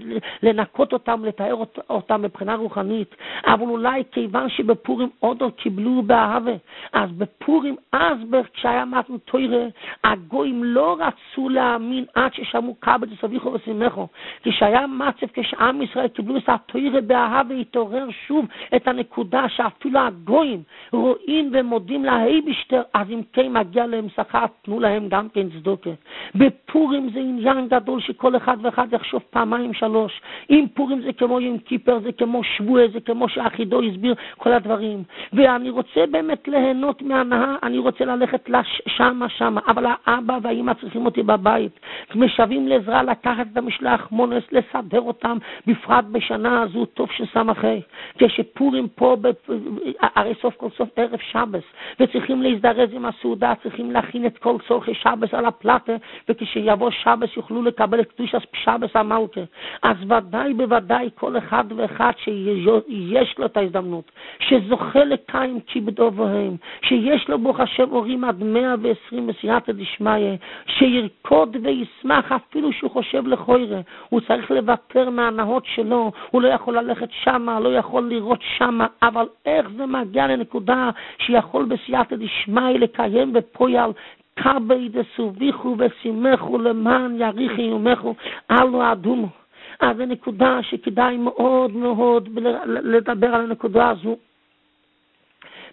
S1: ולנקות אותם, לתאר אותם מבחינה רוחנית. אבל אולי כיוון שבפורים עוד עוד קיבלו באהבה, אז בפורים, אז כשהיה מתן תורה, הגויים לא רצו להאמין עד ששמעו כבד סוביחו ושמחו. כשהיה מצב שעם ישראל קיבלו את התורה באהבה, והתעורר שוב את הנקודה שאפילו הגויים רואים ומודים להיבשטר, אז אם כן מגיע להם שכר, תנו להם גם כן צדוקה. בפורים זה עניין גדול שכל אחד ואחד יחשוב פעמיים שלוש. אם פורים זה כמו יום כיפר, זה כמו שבוע, זה כמו שאחידו הסביר כל הדברים. ואני רוצה באמת ליהנות מהנאה, אני רוצה ללכת לשמה שמה, אבל האבא והאמא צריכים אותי בבית, משווים לעזרה לקחת את המשלח מונס, לסדר אותם, בפרט בשנה הזו טוב ששמחי. כשפורים פה, הרי סוף כל סוף ערב שבס, וצריכים להזדרז עם הסעודה, צריכים להכין את כל צורכי שבס על הפלטה, וכשיבוא שבס יוכלו לקבל את קדושת שבס המלכה. אז ודאי בוודאי כל אחד ואחד שיש לו את ההזדמנות, שזוכה לקיים כיבוד אבוהם, שיש לו ברוך השם הורים עד מאה ועשרים בסייעתא דשמיא, שירקוד וישמח אפילו שהוא חושב לחוירה, הוא צריך לוותר מהנאות שלו, הוא לא יכול ללכת שמה, לא יכול לראות שמה, אבל איך זה מגיע לנקודה שיכול בסייעתא דשמיא לקיים בפועל כבד סוביחו ושמחו למען יאריכי יומךו אלו אדומו. אז זו נקודה שכדאי מאוד מאוד לדבר על הנקודה הזו.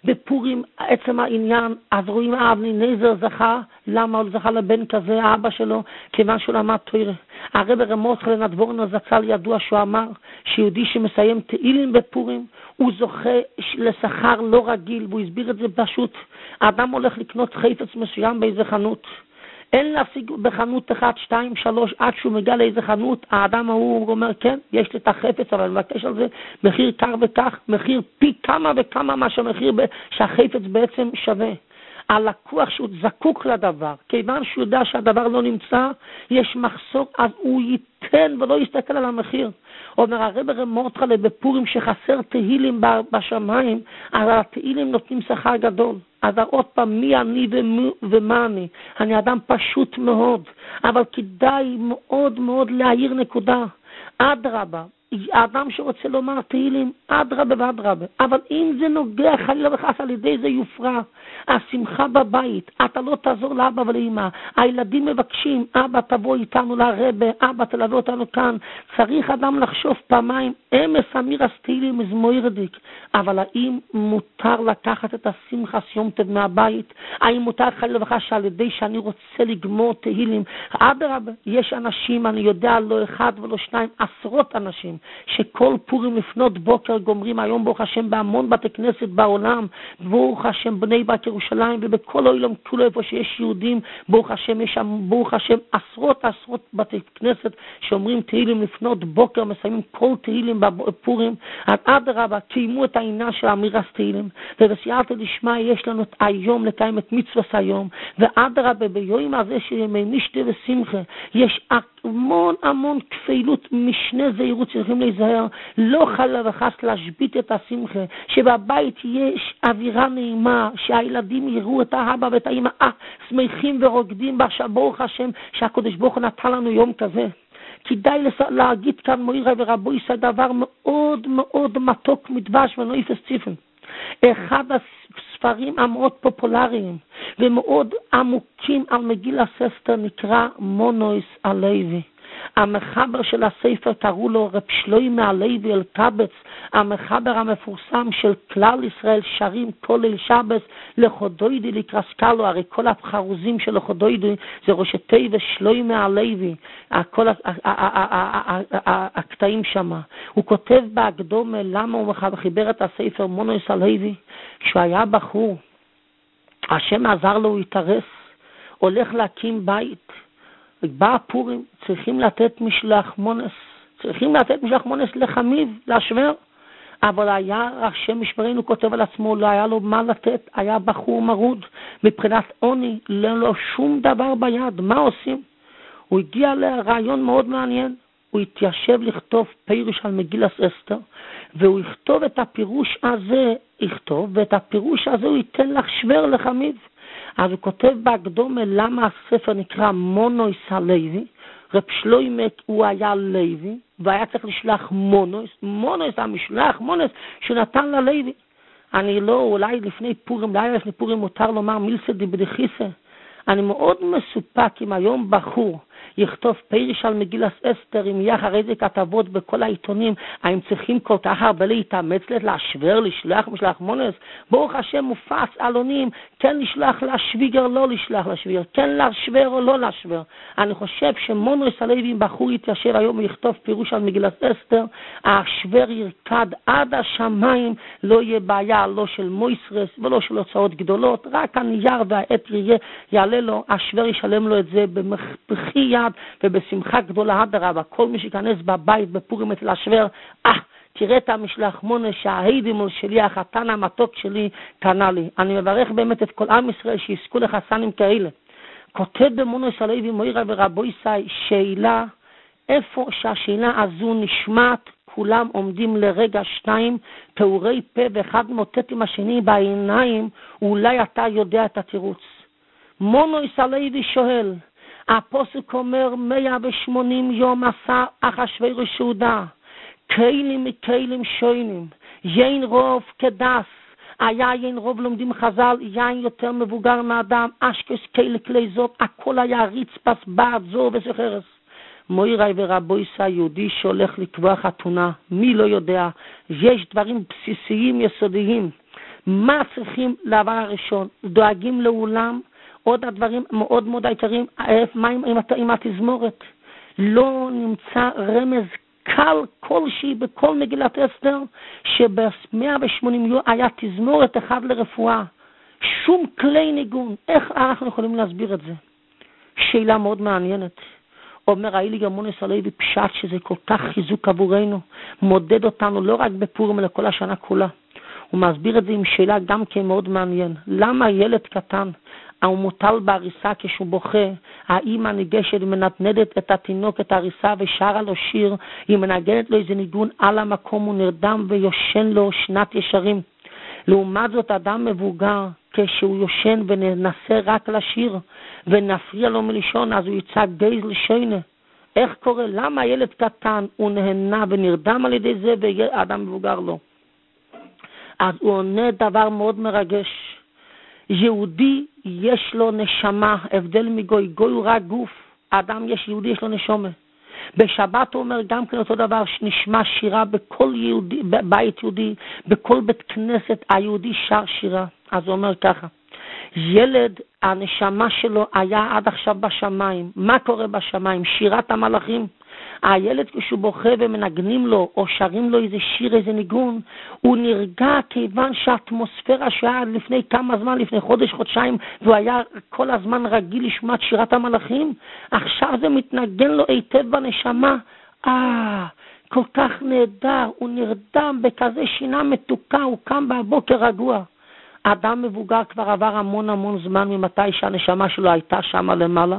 S1: בפורים, עצם העניין, אז רואים אבני נזר זכה, למה הוא זכה לבן כזה, האבא שלו, כיוון שהוא למד תורה. הרב רמוסחל נדבורנו זצ"ל ידוע שהוא אמר, שיהודי שמסיים תהילים בפורים, הוא זוכה לשכר לא רגיל, והוא הסביר את זה פשוט. האדם הולך לקנות חפץ מסוים באיזה חנות, אין להשיג בחנות אחת, שתיים, שלוש, עד שהוא מגיע לאיזה חנות, האדם ההוא אומר, כן, יש לי את החפץ, אבל אני מבקש על זה מחיר כך וכך, מחיר פי כמה וכמה מה שהמחיר שהחפץ בעצם שווה. הלקוח שהוא זקוק לדבר, כיוון שהוא יודע שהדבר לא נמצא, יש מחסור, אז הוא ייתן ולא יסתכל על המחיר. אומר הרב רמוסחל בפורים שחסר תהילים בשמיים, אז התהילים נותנים שכר גדול. אז עוד פעם, מי אני ומי, ומה אני? אני אדם פשוט מאוד, אבל כדאי מאוד מאוד להעיר נקודה. אדרבה, האדם שרוצה לומר תהילים, אדרבה ואדרבה, אבל אם זה נוגע חלילה וחס על ידי זה יופרע, השמחה בבית, אתה לא תעזור לאבא ולאמא, הילדים מבקשים, אבא תבוא איתנו לרבה, אבא תלווה אותנו כאן, צריך אדם לחשוב פעמיים, אמס אמיר הסתילים מזמוירדיק, אבל האם מותר לקחת את השמחה סיום טוב מהבית? האם מותר חלילה וחס שעל ידי שאני רוצה לגמור תהילים? אדרבה, יש אנשים, אני יודע, לא אחד ולא שניים, עשרות אנשים, שכל פורים לפנות בוקר גומרים היום ברוך השם בהמון בתי כנסת בעולם, ברוך השם בני בת ירושלים ובכל העולם כולו איפה שיש יהודים, ברוך השם יש שם ברוך השם עשרות עשרות בתי כנסת שאומרים תהילים לפנות בוקר, מסיימים כל תהילים בפורים. אז אדרבה, קיימו את העניין של אמירת תהילים, ובסייעתא דשמיא יש לנו את היום לקיים את מצוות היום, ואדרבה ביום הזה שימי משתה ושמחה יש המון המון כפילות, משנה זהירות צריכים להיזהר, לא חלילה וחס להשבית את השמחה, שבבית יש אווירה נעימה, שהילדים יראו את האבא ואת האמא אה, שמחים ורוקדים ברוך השם שהקדוש ברוך הוא נתן לנו יום כזה. כדאי להגיד כאן מוירה ורבו ישראל דבר מאוד מאוד מתוק מדבש ונויפס ציפן. אחד הספרים המאוד פופולריים ומאוד עמוקים על מגילת אסתר נקרא מונוס הלוי. המחבר של הספר קראו לו רב שלוימה הלוי אלקבץ, המחבר המפורסם של כלל ישראל שרים כל ליל שבת לחודוידי לקרסקלו, הרי כל החרוזים של לחודוידי זה ראשי תיבות שלוימה הלוי, כל הקטעים שמה. הוא כותב בהקדומה למה הוא חיבר את הספר מונוס הלוי. כשהוא היה בחור, השם עזר לו, הוא התארס, הולך להקים בית, בא פורים, צריכים לתת משלח מונס, צריכים לתת משלח מונס לחמיב, להשבר, אבל היה, השם משברנו כותב על עצמו, לא היה לו מה לתת, היה בחור מרוד, מבחינת עוני, לא לו שום דבר ביד, מה עושים? הוא הגיע לרעיון מאוד מעניין, הוא התיישב לכתוב פירוש על מגילת אסתר, והוא יכתוב את הפירוש הזה, יכתוב, ואת הפירוש הזה הוא ייתן להשבר לחמיב. אז הוא כותב בהקדומה למה הספר נקרא מונוס הלוי. רב שלוימה הוא היה לוי, והיה צריך לשלח מונוס, מונוס המשלח, מונוס שהוא נתן ללוי. אני לא, אולי לפני פורים, לילה לפני פורים מותר לומר מילסא דבדיחסא. אני מאוד מסופק אם היום בחור יכתוב פירוש על מגילת אסתר, אם יהיה אחרי זה כתבות בכל העיתונים, האם צריכים כל כך הרבה להתאמץ להשבר, לשלח משלח מונס? ברוך השם מופץ עלונים, כן לשלח להשוויגר, לא לשלח להשוויגר, כן להשבר או לא להשבר. אני חושב שמונוס הלוי, אם בחור יתיישב היום ויכתוב פירוש על מגילת אסתר, השבר ירקד עד השמיים, לא יהיה בעיה לא של מויסרס ולא של הוצאות גדולות, רק הנייר והעט יעלה לו, השבר ישלם לו את זה במחי יד ובשמחה גדולה. אדרבה, כל מי שיכנס בבית בפורים אצל השבר, אה, תראה את המשלח מונס שההידימול שלי, החתן המתוק שלי, קנה לי. אני מברך באמת את כל עם ישראל שיזכו לחסנים כאלה. כותב במונוס הלוי מוירה ורבו ישראל שאלה, איפה שהשאלה הזו נשמעת, כולם עומדים לרגע שניים, תאורי פה ואחד מוטט עם השני בעיניים, אולי אתה יודע את התירוץ. מונוס הלוי שואל, הפוסק אומר מאה ושמונים יום עשה אחשוורוש סעודה, כלים מכלים שונים, יין רוב כדס, היה יין רוב לומדים חז"ל, יין יותר מבוגר מאדם, אשקס כלי כלי זאת, הכל היה ריצפס בעת זו וסחרס. מויראי ורבו ישראל, יהודי שהולך לקבוע חתונה, מי לא יודע, יש דברים בסיסיים יסודיים. מה צריכים לדבר הראשון? דואגים לעולם, עוד הדברים מאוד מאוד העיקריים, מה עם, עם, עם התזמורת? לא נמצא רמז קל כלשהי בכל מגילת אסתר, שב-מאה ושמונים יום היה תזמורת אחד לרפואה. שום כלי ניגון. איך אנחנו יכולים להסביר את זה? שאלה מאוד מעניינת. אומר האיליג המונס הלוי פשט שזה כל כך חיזוק עבורנו, מודד אותנו לא רק בפורים אלא כל השנה כולה. הוא מסביר את זה עם שאלה גם כן מאוד מעניין. למה ילד קטן, הוא מוטל בעריסה כשהוא בוכה, האמא ניגשת ומנדנדת את התינוק, את העריסה, ושרה לו שיר, היא מנגנת לו איזה ניגון על המקום, הוא נרדם ויושן לו שנת ישרים. לעומת זאת, אדם מבוגר, כשהוא יושן וננסה רק לשיר, ונפריע לו מלישון, אז הוא יצא גייז לשינה. איך קורה? למה ילד קטן הוא נהנה ונרדם על ידי זה, ואדם מבוגר לא? אז הוא עונה דבר מאוד מרגש. יהודי יש לו נשמה, הבדל מגוי. גוי הוא רק גוף. האדם יש יהודי, יש לו נשמה. בשבת הוא אומר גם כן אותו דבר, נשמע שירה בכל יהודי, בית יהודי, בכל בית כנסת היהודי שר שירה. אז הוא אומר ככה, ילד, הנשמה שלו היה עד עכשיו בשמיים. מה קורה בשמיים? שירת המלאכים. הילד כשהוא בוכה ומנגנים לו או שרים לו איזה שיר, איזה ניגון, הוא נרגע כיוון שהאטמוספירה שהיה לפני כמה זמן, לפני חודש, חודשיים, והוא היה כל הזמן רגיל לשמוע את שירת המלאכים, עכשיו זה מתנגן לו היטב בנשמה. אה, כל כך נהדר, הוא נרדם בכזה שינה מתוקה, הוא קם בבוקר רגוע. אדם מבוגר כבר עבר המון המון זמן ממתי שהנשמה שלו הייתה שם למעלה.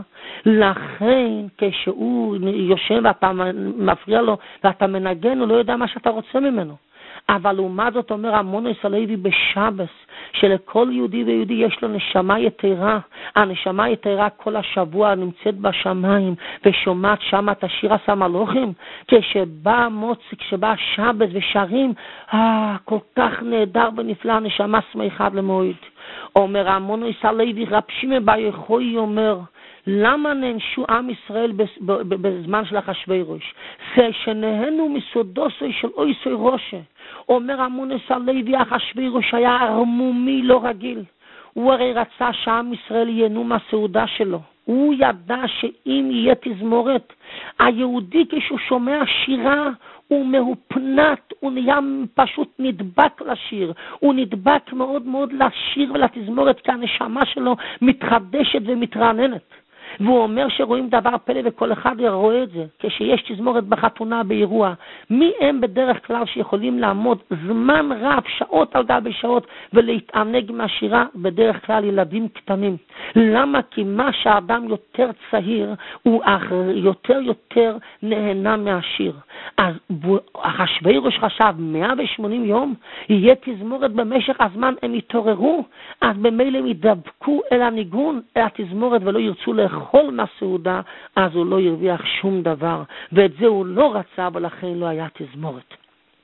S1: לכן כשהוא יושב ואתה מפריע לו ואתה מנגן, הוא לא יודע מה שאתה רוצה ממנו. אבל לעומת זאת אומר המונס הלוי בשבס, שלכל יהודי ויהודי יש לו נשמה יתרה. הנשמה יתרה כל השבוע נמצאת בשמיים ושומעת שם את השיר הסמלוכים. כשבא מוץ, כשבא שבס ושרים, אה, כל כך נהדר ונפלא, הנשמה שמחה למועד. אומר המונס הלוי, רב שמעון בר יוחאי אומר, למה נענשו עם ישראל בזמן של אחשוורוש? זה שנהנו מסודוסו של אויסוי רושה. אומר המונס הלוי, אחשוורוש היה ערמומי לא רגיל. הוא הרי רצה שעם ישראל ייהנו מהסעודה שלו. הוא ידע שאם יהיה תזמורת, היהודי כשהוא שומע שירה, הוא מהופנת, הוא נהיה פשוט נדבק לשיר, הוא נדבק מאוד מאוד לשיר ולתזמורת, כי הנשמה שלו מתחדשת ומתרעננת. והוא אומר שרואים דבר פלא וכל אחד רואה את זה. כשיש תזמורת בחתונה, באירוע, מי הם בדרך כלל שיכולים לעמוד זמן רב, שעות על גבי שעות, ולהתענג מהשירה? בדרך כלל ילדים קטנים. למה? כי מה שהאדם יותר צעיר, הוא יותר יותר נהנה מהשיר. אז אחשוורוש חשב מאה ושמונים יום יהיה תזמורת במשך הזמן, הם יתעוררו, אז במילא הם ידבקו אל הניגון, אל התזמורת, ולא ירצו לאכול מהסעודה, אז הוא לא ירוויח שום דבר, ואת זה הוא לא רצה, ולכן לא היה תזמורת.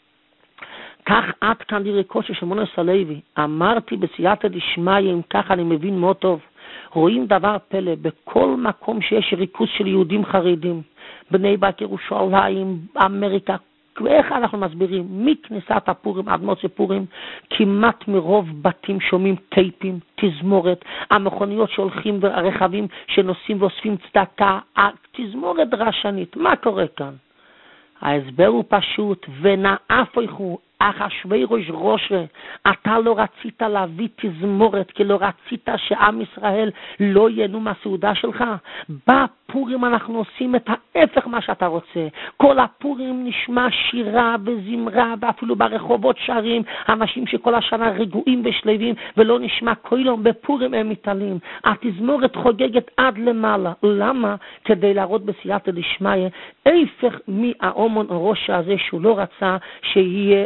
S1: כך עד כאן דרכו של שמעון הלוי. אמרתי בסייעתא דשמיא, אם כך אני מבין מאוד טוב, רואים דבר פלא בכל מקום שיש ריכוז של יהודים חרדים, בני ברק, ירושלים, אמריקה, ואיך אנחנו מסבירים? מכניסת הפורים עד מוצאי פורים, כמעט מרוב בתים שומעים טייפים, תזמורת, המכוניות שהולכים והרכבים שנוסעים ואוספים צדקה, תזמורת רשנית. מה קורה כאן? ההסבר הוא פשוט, ונאף איכו, אחשוורוש רושה, אתה לא רצית להביא תזמורת, כי לא רצית שעם ישראל לא ייהנו מהסעודה שלך. בפורים אנחנו עושים את ההפך מה שאתה רוצה. כל הפורים נשמע שירה וזמרה, ואפילו ברחובות שרים, אנשים שכל השנה רגועים ושלווים, ולא נשמע קוילום, בפורים הם מתעלים. התזמורת חוגגת עד למעלה. למה? כדי להראות בסייעתא דשמיא, ההפך מהאומון הראש הזה שהוא לא רצה שיהיה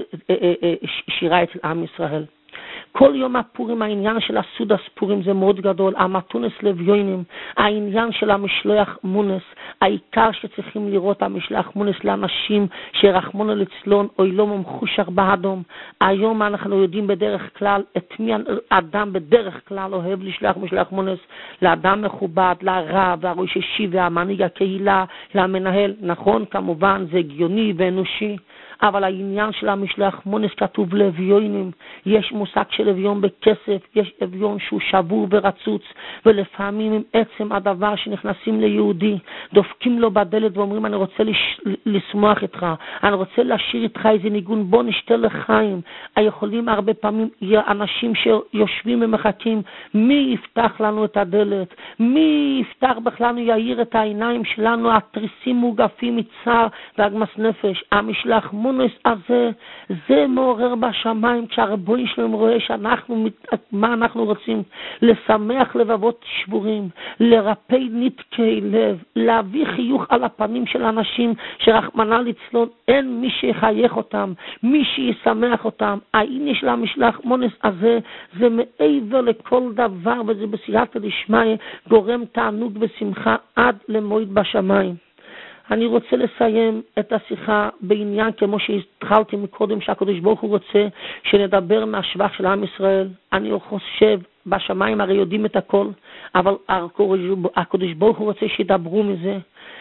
S1: שירה אצל עם ישראל. כל יום הפורים, העניין של הסודס פורים זה מאוד גדול, המתונס לוויונים, העניין של המשלוח מונס, העיקר שצריכים לראות המשלוח מונס לאנשים שרחמונו ליצלן או לא ממחושר באדום. היום אנחנו יודעים בדרך כלל את מי האדם בדרך כלל אוהב לשלוח משלוח מונס, לאדם מכובד, לרב, לראש ישיבה, המנהיג הקהילה, למנהל. נכון, כמובן זה הגיוני ואנושי, אבל העניין של המשלח מונס כתוב לאביונים, יש מושג של אביון בכסף, יש אביון שהוא שבור ורצוץ, ולפעמים עם עצם הדבר שנכנסים ליהודי, דופקים לו בדלת ואומרים אני רוצה לש... לשמוח איתך, אני רוצה לשיר איתך איזה ניגון, בוא נשתה לחיים. היכולים הרבה פעמים אנשים שיושבים ומחכים, מי יפתח לנו את הדלת, מי יפתח בכלל יאיר את העיניים שלנו, התריסים מוגפים מצער והגמס נפש. המשלח מונס הזה, זה מעורר בשמיים, כשהרבוין שלהם רואה שאנחנו, מה אנחנו רוצים? לשמח לבבות שבורים, לרפא נתקי לב, להביא חיוך על הפנים של אנשים שרחמנא ליצלן אין מי שיחייך אותם, מי שישמח אותם. העניין של המשלח מונס הזה זה מעבר לכל דבר, וזה בסייעתא דשמיא גורם תענוג ושמחה עד למועד בשמיים. אני רוצה לסיים את השיחה בעניין כמו שהתחלתי מקודם, שהקדוש ברוך הוא רוצה שנדבר מהשבח של עם ישראל. אני חושב בשמיים הרי יודעים את הכל, אבל הקדוש ברוך הוא רוצה שידברו מזה.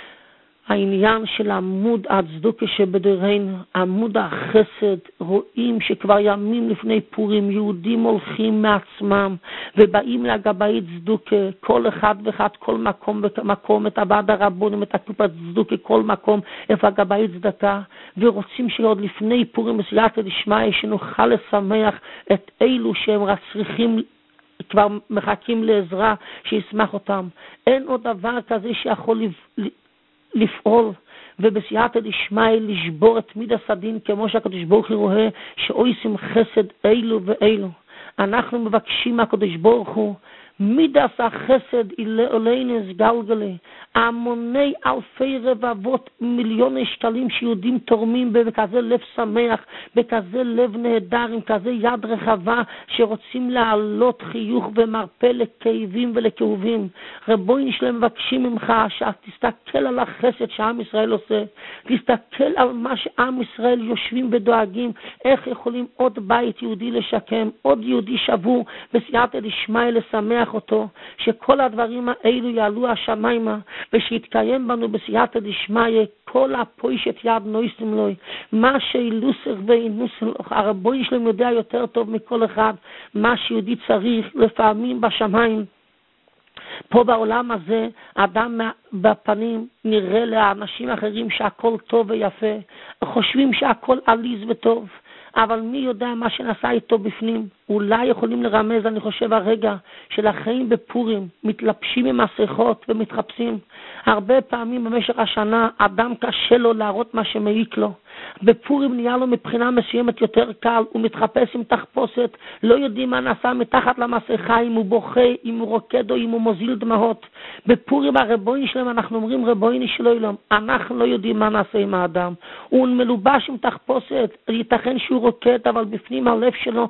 S1: העניין של עמוד הצדוקה שבדורנו, עמוד החסד, רואים שכבר ימים לפני פורים יהודים הולכים מעצמם ובאים לגבאי צדוקה, כל אחד ואחד, כל מקום ומקום, את הבעד הרבונים, את הקופת צדוקה, כל מקום, איפה הגבאי צדקה, ורוצים שעוד לפני פורים בסייעתא דשמיא שנוכל לשמח את אלו שהם צריכים, כבר מחכים לעזרה שישמח אותם. אין עוד דבר כזה שיכול לפ... לפעול ובסייעתא דשמיא לשבור את מידת הדין, כמו שהקדוש ברוך הוא רואה שעושים חסד אלו ואלו. אנחנו מבקשים מהקדוש ברוך הוא מידת החסד עלינו גלגלי, המוני אלפי רבבות מיליוני שקלים שיהודים תורמים בכזה לב שמח, בכזה לב נהדר, עם כזה יד רחבה שרוצים להעלות חיוך ומרפא לכאבים ולכאובים. רבוין שלהם מבקשים ממך שתסתכל על החסד שעם ישראל עושה, תסתכל על מה שעם ישראל יושבים ודואגים, איך יכולים עוד בית יהודי לשקם, עוד יהודי שבור בסייעתא דשמיא לשמח אותו, שכל הדברים האלו יעלו השמיימה ושיתקיים בנו בסייעתא דשמיא כל הפוישת יד נויסים לוי, מה שאילוסך ואינוסם. הרבוין שלהם יודע יותר טוב מכל אחד מה שיהודי צריך. לפעמים בשמיים פה בעולם הזה אדם בפנים נראה לאנשים אחרים שהכל טוב ויפה, חושבים שהכל עליז וטוב, אבל מי יודע מה שנעשה איתו בפנים. אולי יכולים לרמז, אני חושב הרגע של החיים בפורים, מתלבשים עם מסכות ומתחפשים. הרבה פעמים במשך השנה אדם קשה לו להראות מה שמעיק לו. בפורים נהיה לו מבחינה מסוימת יותר קל, הוא מתחפש עם תחפושת, לא יודעים מה נעשה מתחת למסכה, אם הוא בוכה, אם הוא רוקד או אם הוא מוזיל דמעות. בפורים הרבוין שלהם אנחנו אומרים רבויני שלו אילום, אנחנו לא יודעים מה נעשה עם האדם. הוא מלובש עם תחפושת, ייתכן שהוא רוקד אבל בפנים הלב שלו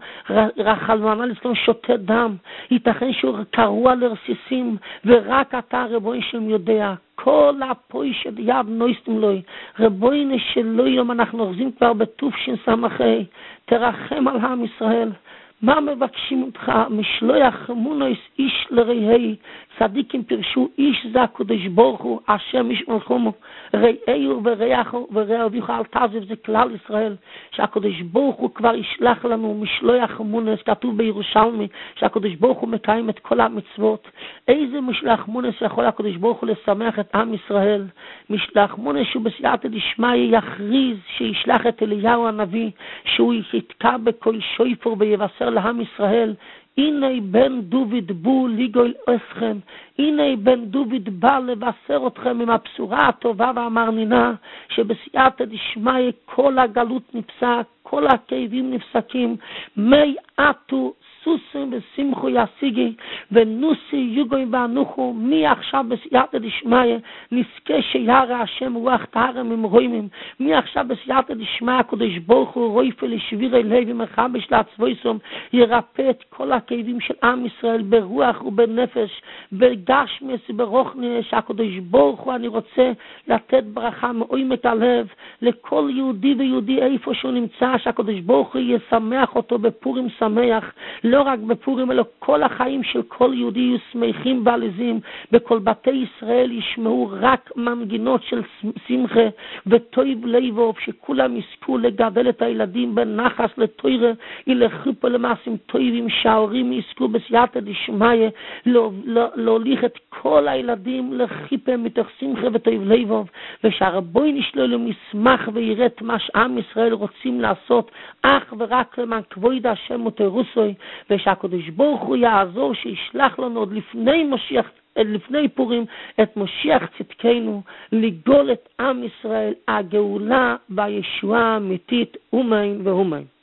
S1: רחמנא ליצלן שותה דם, ייתכן שהוא קרוע לרסיסים, ורק אתה רבוין שלהם יודע כל הפוישת יד נויסים לוי. רבויני שלו אילום, אנחנו אוחזים כבר בתופשין סמכי, תרחם על עם ישראל. מה מבקשים אותך? משלוח מונויס איש לרעי, צדיקים פרשו איש זה הקדוש ברוך הוא, השם ישמעכם רעיהו ורעהו ורעהו אביך אל תעזב, זה כלל ישראל, שהקדוש ברוך הוא כבר ישלח לנו משלוח מונוס. כתוב בירושלמי שהקדוש ברוך הוא מקיים את כל המצוות. איזה משלוח מונוס יכול הקדוש ברוך הוא לשמח את עם ישראל? משלוח מונוס שהוא בסייעתא דשמיא יכריז שישלח את אליהו הנביא, שהוא יתקע בקול שויפר ויבשר לעם ישראל, הנה בן דוד בו ליגול אסכם, הנה בן דוד בא לבשר אתכם עם הבשורה הטובה והמרנינה, שבסייעתא דשמיא כל הגלות נפסק, כל הכאבים נפסקים, מי עטו סוסים ושמחו ישיגי ונוסי יוגוי באנוכו. מי עכשיו בסייעתא דשמיא נזכה שירא השם רוח טהרם עם רוימים. מי עכשיו בסייעתא דשמיא הקדוש ברוך הוא רויפה לשבירי לב ומחבש לעצבויסום, ירפא את כל הכאבים של עם ישראל ברוח ובנפש, בגשמס וברוחני. שהקדוש ברוך הוא, אני רוצה לתת ברכה מעומק הלב לכל יהודי ויהודי איפה שהוא נמצא, שהקדוש ברוך הוא ישמח אותו בפורים שמח, לא רק בפורים, אלא כל החיים של כל יהודי יהיו שמחים ועליזים, בכל בתי ישראל ישמעו רק מנגינות של שמחה וטוב לבוב, שכולם יזכו לגדל את הילדים בנחס לתורה, ילכו למעשים טובים, שההורים יזכו בסייעתא דשמיא, להוליך את כל הילדים לחיפה מתוך שמחה וטוב לבוב, ושהרבוינו שלנו ישמח ויראה את מה שעם ישראל רוצים לעשות, אך ורק למען כבוד השם ותורתו, ושהקדוש ברוך הוא יעזור שישלח לנו עוד לפני משיח, לפני פורים, את משיח צדקנו, לגאול את עם ישראל, הגאולה והישועה האמיתית, אמן ואמן.